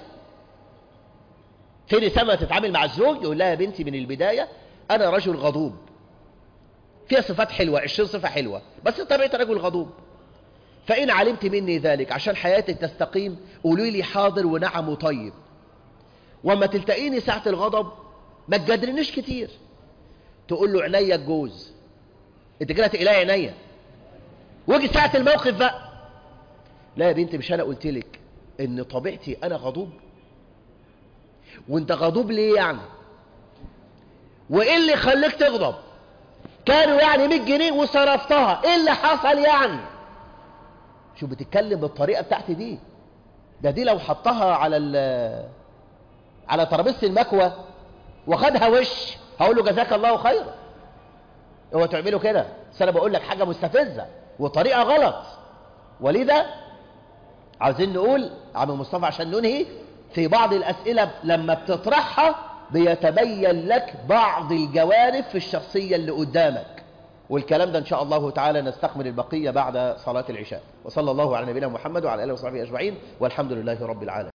في نساء تتعامل مع الزوج يقول لها يا بنتي من البدايه انا رجل غضوب، فيها صفات حلوه عشرين صفه حلوه، بس طبيعه رجل غضوب. فان علمت مني ذلك عشان حياتك تستقيم قولي لي حاضر ونعم وطيب. وما تلتقيني ساعه الغضب ما تجادلنيش كتير. تقول له عينيا الجوز، انت كده تقلقي عينيا. واجي ساعة الموقف بقى، لا يا بنتي مش انا قلت لك ان طبيعتي انا غضوب؟ وانت غضوب ليه يعني؟ وايه اللي خليك تغضب؟ كانوا يعني مية جنيه وصرفتها، ايه اللي حصل يعني؟ شو بتتكلم بالطريقة بتاعتي دي؟ ده دي لو حطها على ال على ترابيزة المكوى وخدها وش هقول له جزاك الله خيرا. هو تعمله كده؟ بس انا بقول لك حاجة مستفزة وطريقة غلط. ولذا عاوزين نقول عم مصطفى عشان ننهي، في بعض الأسئلة لما بتطرحها بيتبين لك بعض الجوانب في الشخصية اللي قدامك. والكلام ده إن شاء الله تعالى نستكمل البقية بعد صلاة العشاء. وصلى الله على نبينا محمد وعلى آله وصحبه أجمعين، والحمد لله رب العالمين.